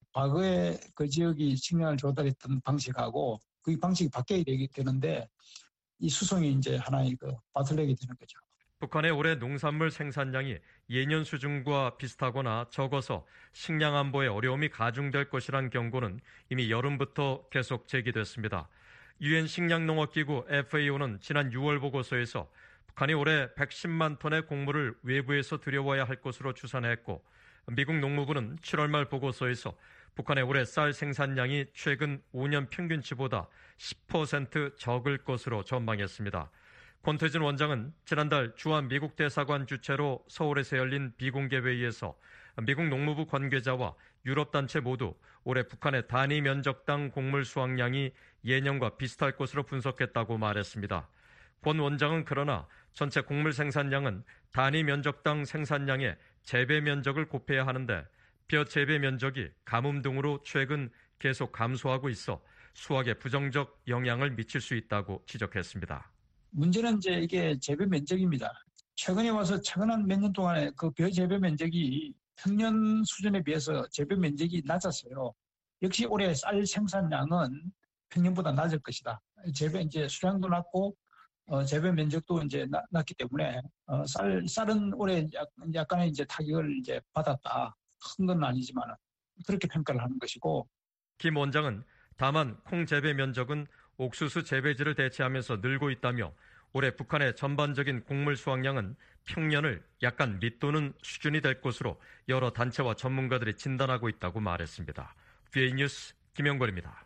과거에 그 지역이 식량을 조달했던 방식하고 그 방식이 바뀌어야 되기 때문에 이 수송이 이제 하나의 그 바틀렉이 되는 거죠. 북한의 올해 농산물 생산량이 예년 수준과 비슷하거나 적어서 식량 안보에 어려움이 가중될 것이란 경고는 이미 여름부터 계속 제기됐습니다. 유엔 식량농업기구 에프에이오는 지난 유월 보고서에서 북한이 올해 백십만 톤의 곡물을 외부에서 들여와야 할 것으로 추산했고 미국 농무부는 칠월 말 보고서에서 북한의 올해 쌀 생산량이 최근 오 년 평균치보다 십 퍼센트 적을 것으로 전망했습니다. 권태진 원장은 지난달 주한 미국 대사관 주최로 서울에서 열린 비공개 회의에서 미국 농무부 관계자와 유럽 단체 모두 올해 북한의 단위 면적당 곡물 수확량이 예년과 비슷할 것으로 분석했다고 말했습니다. 권 원장은 그러나 전체 곡물 생산량은 단위 면적당 생산량의 재배 면적을 곱해야 하는데 벼 재배 면적이 가뭄 등으로 최근 계속 감소하고 있어 수확에 부정적 영향을 미칠 수 있다고 지적했습니다. 문제는 이제 이게 재배 면적입니다. 최근에 와서 최근 한 몇 년 동안에 그 벼 재배 면적이 평년 수준에 비해서 재배 면적이 낮았어요. 역시 올해 쌀 생산량은 평년보다 낮을 것이다. 재배 이제 수량도 낮고 어, 재배 면적도 이제 낮, 낮기 때문에 어, 쌀 쌀은 올해 약, 약간의 이제 타격을 이제 받았다. 큰 건 아니지만 그렇게 평가를 하는 것이고. 김 원장은 다만 콩 재배 면적은 옥수수 재배지를 대체하면서 늘고 있다며 올해 북한의 전반적인 곡물 수확량은 평년을 약간 밑도는 수준이 될 것으로 여러 단체와 전문가들이 진단하고 있다고 말했습니다. 브이에이 뉴스 김영걸입니다.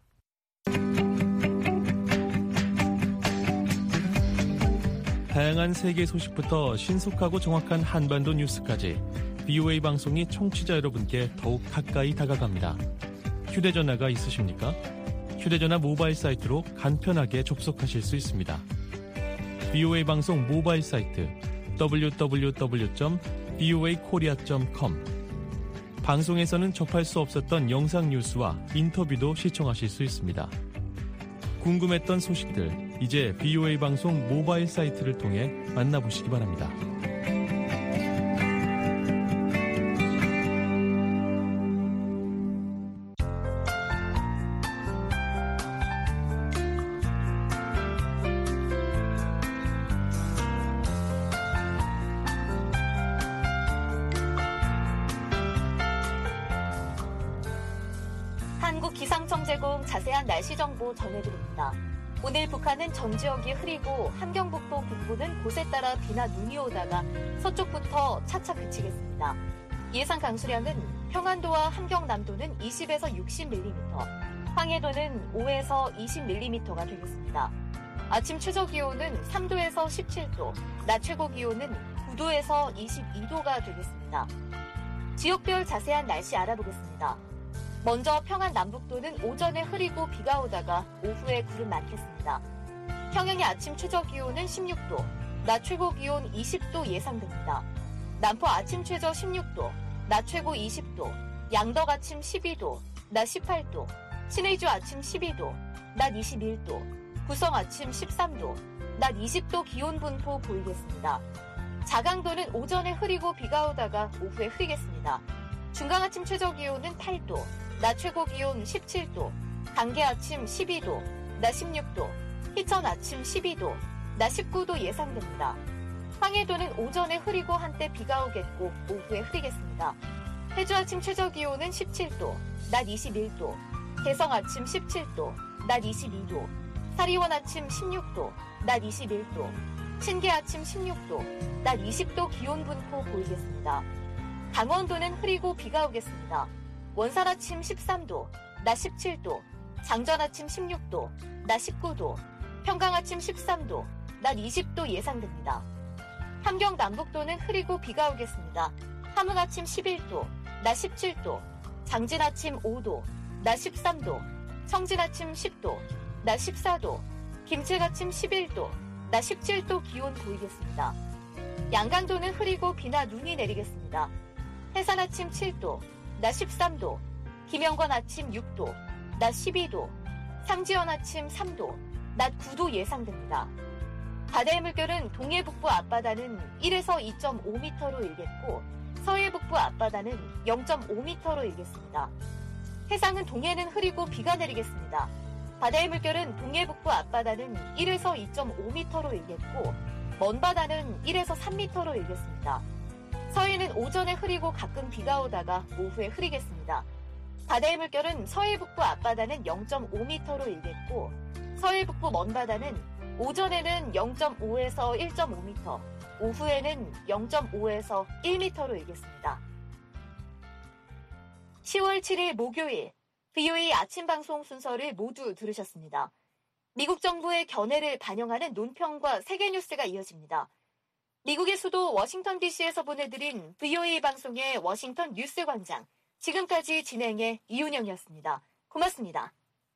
다양한 세계 소식부터 신속하고 정확한 한반도 뉴스까지 브이오에이 방송이 청취자 여러분께 더욱 가까이 다가갑니다. 휴대전화가 있으십니까? 휴대전화 모바일 사이트로 간편하게 접속하실 수 있습니다. 브이오에이 방송 모바일 사이트 더블유 더블유 더블유 점 브이오에이 코리아 점 컴 방송에서는 접할 수 없었던 영상 뉴스와 인터뷰도 시청하실 수 있습니다. 궁금했던 소식들 이제 브이오에이 방송 모바일 사이트를 통해 만나보시기 바랍니다. 한국기상청제공 자세한 날씨 정보 전해드립니다. 오늘 북한은 전 지역이 흐리고 함경북도 북부는 곳에 따라 비나 눈이 오다가 서쪽부터 차차 그치겠습니다. 예상 강수량은 평안도와 함경남도는 이십에서 육십 밀리미터, 황해도는 오에서 이십 밀리미터가 되겠습니다. 아침 최저기온은 삼 도에서 십칠 도, 낮 최고기온은 구 도에서 이십이 도가 되겠습니다. 지역별 자세한 날씨 알아보겠습니다. 먼저 평안 남북도는 오전에 흐리고 비가 오다가 오후에 구름 많겠습니다. 평양의 아침 최저기온은 십육 도, 낮 최고기온 이십 도 예상됩니다. 남포 아침 최저 십육 도, 낮 최고 이십 도, 양덕 아침 십이 도, 낮 십팔 도, 신의주 아침 십이 도, 낮 이십일 도, 구성 아침 십삼 도, 낮 이십 도 기온 분포 보이겠습니다. 자강도는 오전에 흐리고 비가 오다가 오후에 흐리겠습니다. 중강 아침 최저기온은 팔 도, 낮 최고기온 십칠 도, 단계 아침 십이 도, 낮 십육 도, 희천 아침 십이 도, 낮 십구 도 예상됩니다. 황해도는 오전에 흐리고 한때 비가 오겠고 오후에 흐리겠습니다. 해주 아침 최저기온은 십칠 도, 낮 이십일 도, 개성 아침 십칠 도, 낮 이십이 도, 사리원 아침 십육 도, 낮 이십일 도, 신계 아침 십육 도, 낮 이십 도 기온 분포 보이겠습니다. 강원도는 흐리고 비가 오겠습니다. 원산 아침 십삼 도, 낮 십칠 도, 장전 아침 십육 도, 낮 십구 도, 평강 아침 십삼 도, 낮 이십 도 예상됩니다. 함경 남북도는 흐리고 비가 오겠습니다. 함흥 아침 십일 도, 낮 십칠 도, 장진 아침 오 도, 낮 십삼 도, 청진 아침 십 도, 낮 십사 도, 김책 아침 십일 도, 낮 십칠 도 기온 보이겠습니다. 양강도는 흐리고 비나 눈이 내리겠습니다. 해산 아침 칠 도, 낮 십삼 도, 김영건 아침 육 도, 낮 십이 도, 상지연 아침 삼 도, 낮 구 도 예상됩니다. 바다의 물결은 동해 북부 앞바다는 일에서 이 점 오 미터로 일겠고 서해 북부 앞바다는 영 점 오 미터로 일겠습니다. 해상은 동해는 흐리고 비가 내리겠습니다. 바다의 물결은 동해 북부 앞바다는 일에서 이 점 오 미터로 일겠고 먼 바다는 일에서 삼 미터로 일겠습니다. 서해는 오전에 흐리고 가끔 비가 오다가 오후에 흐리겠습니다. 바다의 물결은 서해 북부 앞바다는 영 점 오 미터로 일겠고 서해 북부 먼 바다는 오전에는 영 점 오에서 일 점 오 미터, 오후에는 영 점 오에서 일 미터로 일겠습니다. 시월 칠일 목요일 브이오에이 아침 방송 순서를 모두 들으셨습니다. 미국 정부의 견해를 반영하는 논평과 세계뉴스가 이어집니다. 미국의 수도 워싱턴 디씨에서 보내드린 브이오에이 방송의 워싱턴 뉴스광장, 지금까지 진행의 이윤영이었습니다. 고맙습니다.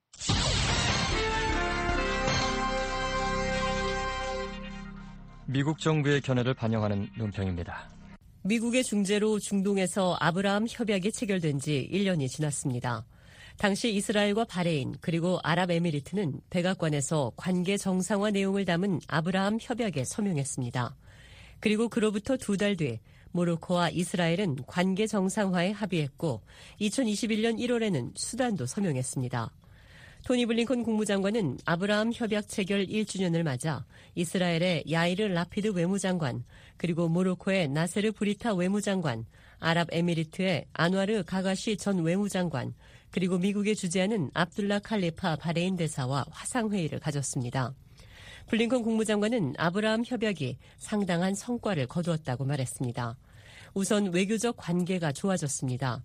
미국 정부의 견해를 반영하는 논평입니다. 미국의 중재로 중동에서 아브라함 협약이 체결된 지 일 년이 지났습니다. 당시 이스라엘과 바레인 그리고 아랍에미리트는 백악관에서 관계 정상화 내용을 담은 아브라함 협약에 서명했습니다. 그리고 그로부터 두 달 뒤 모로코와 이스라엘은 관계 정상화에 합의했고 이천이십일 년 일월에는 수단도 서명했습니다. 토니 블링컨 국무장관은 아브라함 협약 체결 일 주년을 맞아 이스라엘의 야이르 라피드 외무장관, 그리고 모로코의 나세르 브리타 외무장관, 아랍에미리트의 안와르 가가시 전 외무장관, 그리고 미국에 주재하는 압둘라 칼리파 바레인 대사와 화상회의를 가졌습니다. 블링컨 국무장관은 아브라함 협약이 상당한 성과를 거두었다고 말했습니다. 우선 외교적 관계가 좋아졌습니다.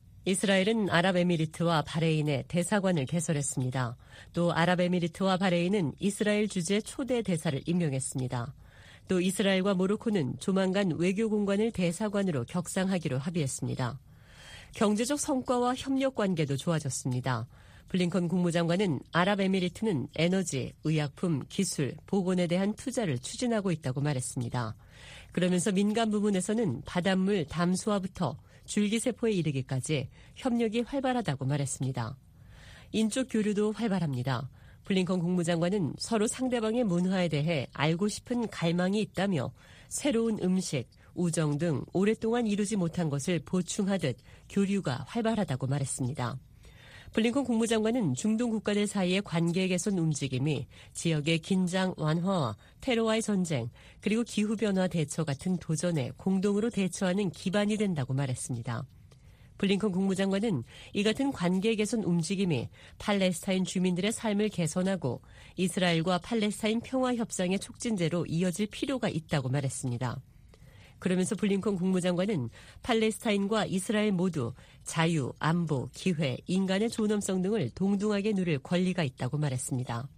이스라엘은 아랍에미리트와 바레인의 대사관을 개설했습니다. 또 아랍에미리트와 바레인은 이스라엘 주재 초대 대사를 임명했습니다. 또 이스라엘과 모로코는 조만간 외교 공관을 대사관으로 격상하기로 합의했습니다. 경제적 성과와 협력 관계도 좋아졌습니다. 블링컨 국무장관은 아랍에미리트는 에너지, 의약품, 기술, 보건에 대한 투자를 추진하고 있다고 말했습니다. 그러면서 민간 부문에서는 바닷물 담수화부터 줄기세포에 이르기까지 협력이 활발하다고 말했습니다. 인적 교류도 활발합니다. 블링컨 국무장관은 서로 상대방의 문화에 대해 알고 싶은 갈망이 있다며 새로운 음식, 우정 등 오랫동안 이루지 못한 것을 보충하듯 교류가 활발하다고 말했습니다. 블링컨 국무장관은 중동 국가들 사이의 관계 개선 움직임이 지역의 긴장 완화와 테러와의 전쟁, 그리고 기후변화 대처 같은 도전에 공동으로 대처하는 기반이 된다고 말했습니다. 블링컨 국무장관은 이 같은 관계 개선 움직임이 팔레스타인 주민들의 삶을 개선하고 이스라엘과 팔레스타인 평화 협상의 촉진제로 이어질 필요가 있다고 말했습니다. 그러면서 블링컨 국무장관은 팔레스타인과 이스라엘 모두 자유, 안보, 기회, 인간의 존엄성 등을 동등하게 누릴 권리가 있다고 말했습니다.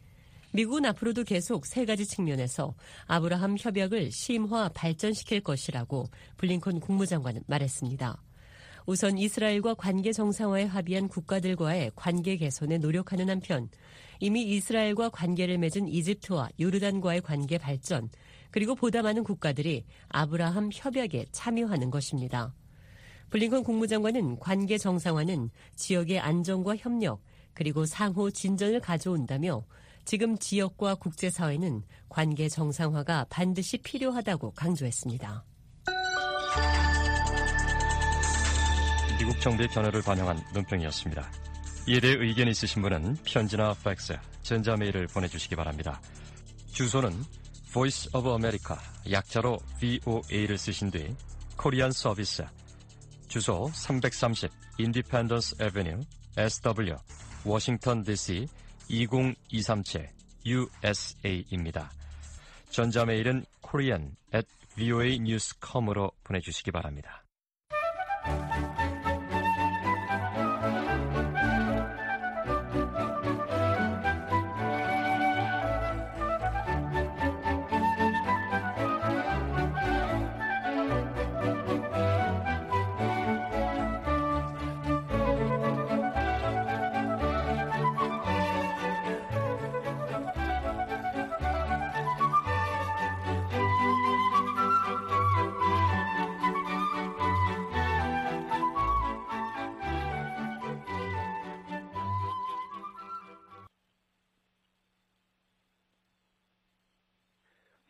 미국은 앞으로도 계속 세 가지 측면에서 아브라함 협약을 심화 발전시킬 것이라고 블링컨 국무장관은 말했습니다. 우선 이스라엘과 관계 정상화에 합의한 국가들과의 관계 개선에 노력하는 한편 이미 이스라엘과 관계를 맺은 이집트와 요르단과의 관계 발전, 그리고 보다 많은 국가들이 아브라함 협약에 참여하는 것입니다. 블링컨 국무장관은 관계 정상화는 지역의 안정과 협력, 그리고 상호 진전을 가져온다며 지금 지역과 국제사회는 관계 정상화가 반드시 필요하다고 강조했습니다. 미국 정부의 견해를 반영한 논평이었습니다. 이에 대해 의견 있으신 분은 편지나 팩스, 전자메일을 보내주시기 바랍니다. 주소는 Voice of America, 약자로 브이오에이를 쓰신 뒤 코리안 서비스, 주소 삼백삼십 Independence Avenue, 에스더블유, 워싱턴 디씨 이공이삼칠 유에스에이입니다. 전자메일은 korean at voa news dot com으로 보내주시기 바랍니다.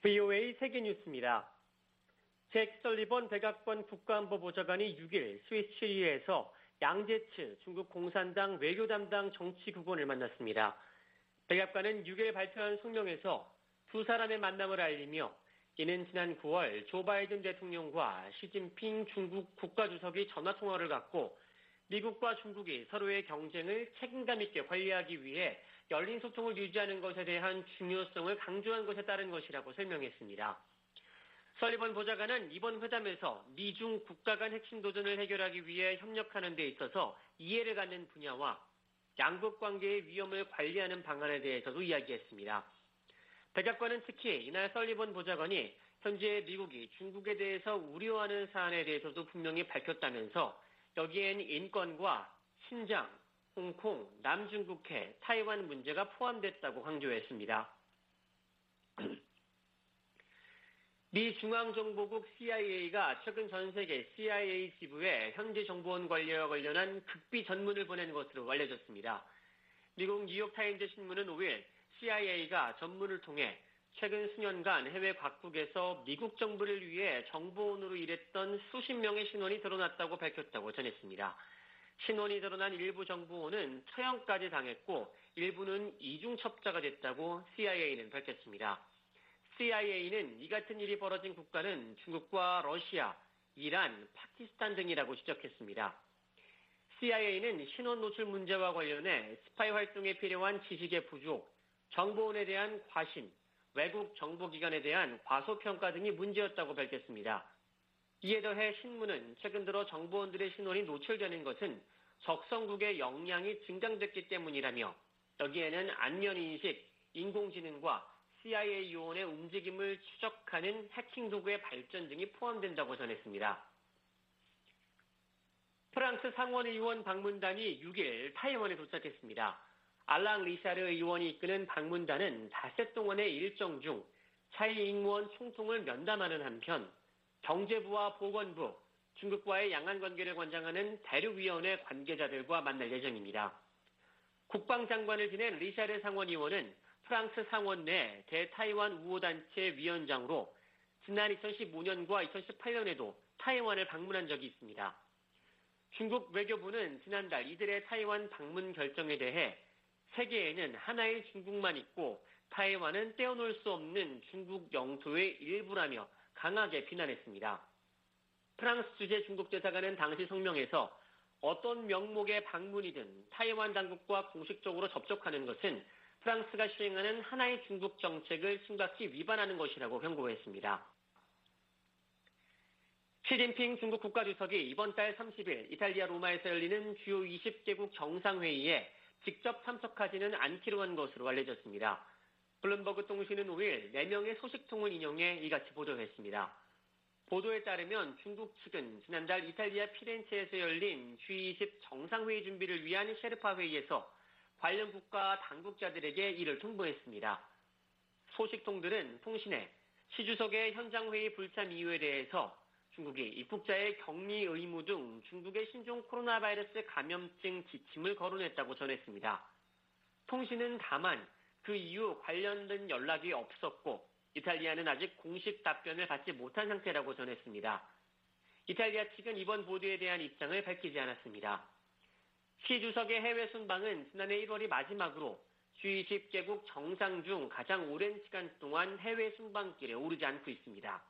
브이오에이 세계뉴스입니다. 잭 설리번 백악관 국가안보보좌관이 육 일 스위스 치리에서 양제츠 중국 공산당 외교 담당 정치국원을 만났습니다. 백악관은 육 일 발표한 성명에서 두 사람의 만남을 알리며 이는 지난 구월 조 바이든 대통령과 시진핑 중국 국가주석이 전화통화를 갖고 미국과 중국이 서로의 경쟁을 책임감 있게 관리하기 위해 열린 소통을 유지하는 것에 대한 중요성을 강조한 것에 따른 것이라고 설명했습니다. 설리번 보좌관은 이번 회담에서 미중 국가 간 핵심 도전을 해결하기 위해 협력하는 데 있어서 이해를 갖는 분야와 양국 관계의 위험을 관리하는 방안에 대해서도 이야기했습니다. 백악관은 특히 이날 설리번 보좌관이 현재 미국이 중국에 대해서 우려하는 사안에 대해서도 분명히 밝혔다면서 여기엔 인권과 신장, 홍콩, 남중국해, 타이완 문제가 포함됐다고 강조했습니다. 미 중앙정보국 씨아이에이가 최근 전 세계 씨아이에이 지부에 현지 정보원 관리와 관련한 극비 전문을 보낸 것으로 알려졌습니다. 미국 뉴욕타임즈 신문은 오 일 씨아이에이가 전문을 통해 최근 수년간 해외 각국에서 미국 정부를 위해 정보원으로 일했던 수십 명의 신원이 드러났다고 밝혔다고 전했습니다. 신원이 드러난 일부 정보원은 처형까지 당했고 일부는 이중첩자가 됐다고 씨아이에이는 밝혔습니다. 씨아이에이는 이 같은 일이 벌어진 국가는 중국과 러시아, 이란, 파키스탄 등이라고 지적했습니다. 씨아이에이는 신원 노출 문제와 관련해 스파이 활동에 필요한 지식의 부족, 정보원에 대한 과신, 외국 정보기관에 대한 과소평가 등이 문제였다고 밝혔습니다. 이에 더해 신문은 최근 들어 정보원들의 신원이 노출되는 것은 적성국의 역량이 증강됐기 때문이라며 여기에는 안면인식, 인공지능과 씨아이에이 요원의 움직임을 추적하는 해킹 도구의 발전 등이 포함된다고 전했습니다. 프랑스 상원의원 방문단이 육 일 타이완에 도착했습니다. 알랑 리샤르 의원이 이끄는 방문단은 닷새 동안의 일정 중 차이 잉원 총통을 면담하는 한편 경제부와 보건부, 중국과의 양안관계를 관장하는 대륙위원회 관계자들과 만날 예정입니다. 국방장관을 지낸 리샤르 상원의원은 프랑스 상원 내 대타이완 우호단체 위원장으로 지난 이천십오 년과 이천십팔 년에도 타이완을 방문한 적이 있습니다. 중국 외교부는 지난달 이들의 타이완 방문 결정에 대해 세계에는 하나의 중국만 있고 타이완은 떼어놓을 수 없는 중국 영토의 일부라며 강하게 비난했습니다. 프랑스 주재 중국 대사관은 당시 성명에서 어떤 명목의 방문이든 타이완 당국과 공식적으로 접촉하는 것은 프랑스가 시행하는 하나의 중국 정책을 심각히 위반하는 것이라고 경고했습니다. 시진핑 중국 국가주석이 이번 달 삼십 일 이탈리아 로마에서 열리는 주요 이십 개국 정상회의에 직접 참석하지는 않기로 한 것으로 알려졌습니다. 블룸버그 통신은 오 일 네 명의 소식통을 인용해 이같이 보도했습니다. 보도에 따르면 중국 측은 지난달 이탈리아 피렌체에서 열린 지 이십 정상회의 준비를 위한 셰르파 회의에서 관련 국가 당국자들에게 이를 통보했습니다. 소식통들은 통신에 시 주석의 현장회의 불참 이유에 대해서 중국이 입국자의 격리 의무 등 중국의 신종 코로나 바이러스 감염증 지침을 거론했다고 전했습니다. 통신은 다만 그 이후 관련된 연락이 없었고 이탈리아는 아직 공식 답변을 받지 못한 상태라고 전했습니다. 이탈리아 측은 이번 보도에 대한 입장을 밝히지 않았습니다. 시 주석의 해외 순방은 지난해 일월이 마지막으로 지 이십 개국 정상 중 가장 오랜 시간 동안 해외 순방길에 오르지 않고 있습니다.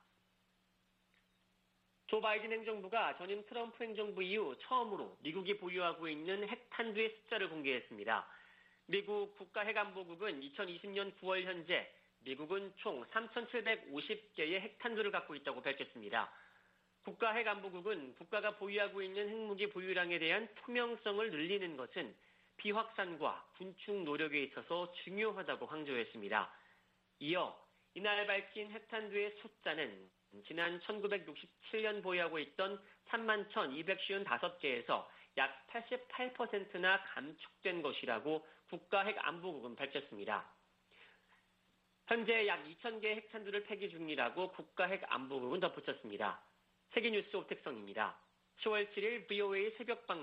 조 바이든 행정부가 전임 트럼프 행정부 이후 처음으로 미국이 보유하고 있는 핵탄두의 숫자를 공개했습니다. 미국 국가핵안보국은 이천이십 년 구월 현재 미국은 총 삼천칠백오십 개의 핵탄두를 갖고 있다고 밝혔습니다. 국가핵안보국은 국가가 보유하고 있는 핵무기 보유량에 대한 투명성을 늘리는 것은 비확산과 군축 노력에 있어서 중요하다고 강조했습니다. 이어 이날 밝힌 핵탄두의 숫자는 지난 천구백육십칠 년 보유하고 있던 삼만 천이백오십오 개에서 약 팔십팔 퍼센트나 감축된 것이라고 국가핵안보국은 밝혔습니다. 현재 약 이천 개의 핵탄두를 폐기 중이라고 국가핵안보국은 덧붙였습니다. 세계뉴스 오택성입니다. 시월 칠 일 브이오에이 새벽방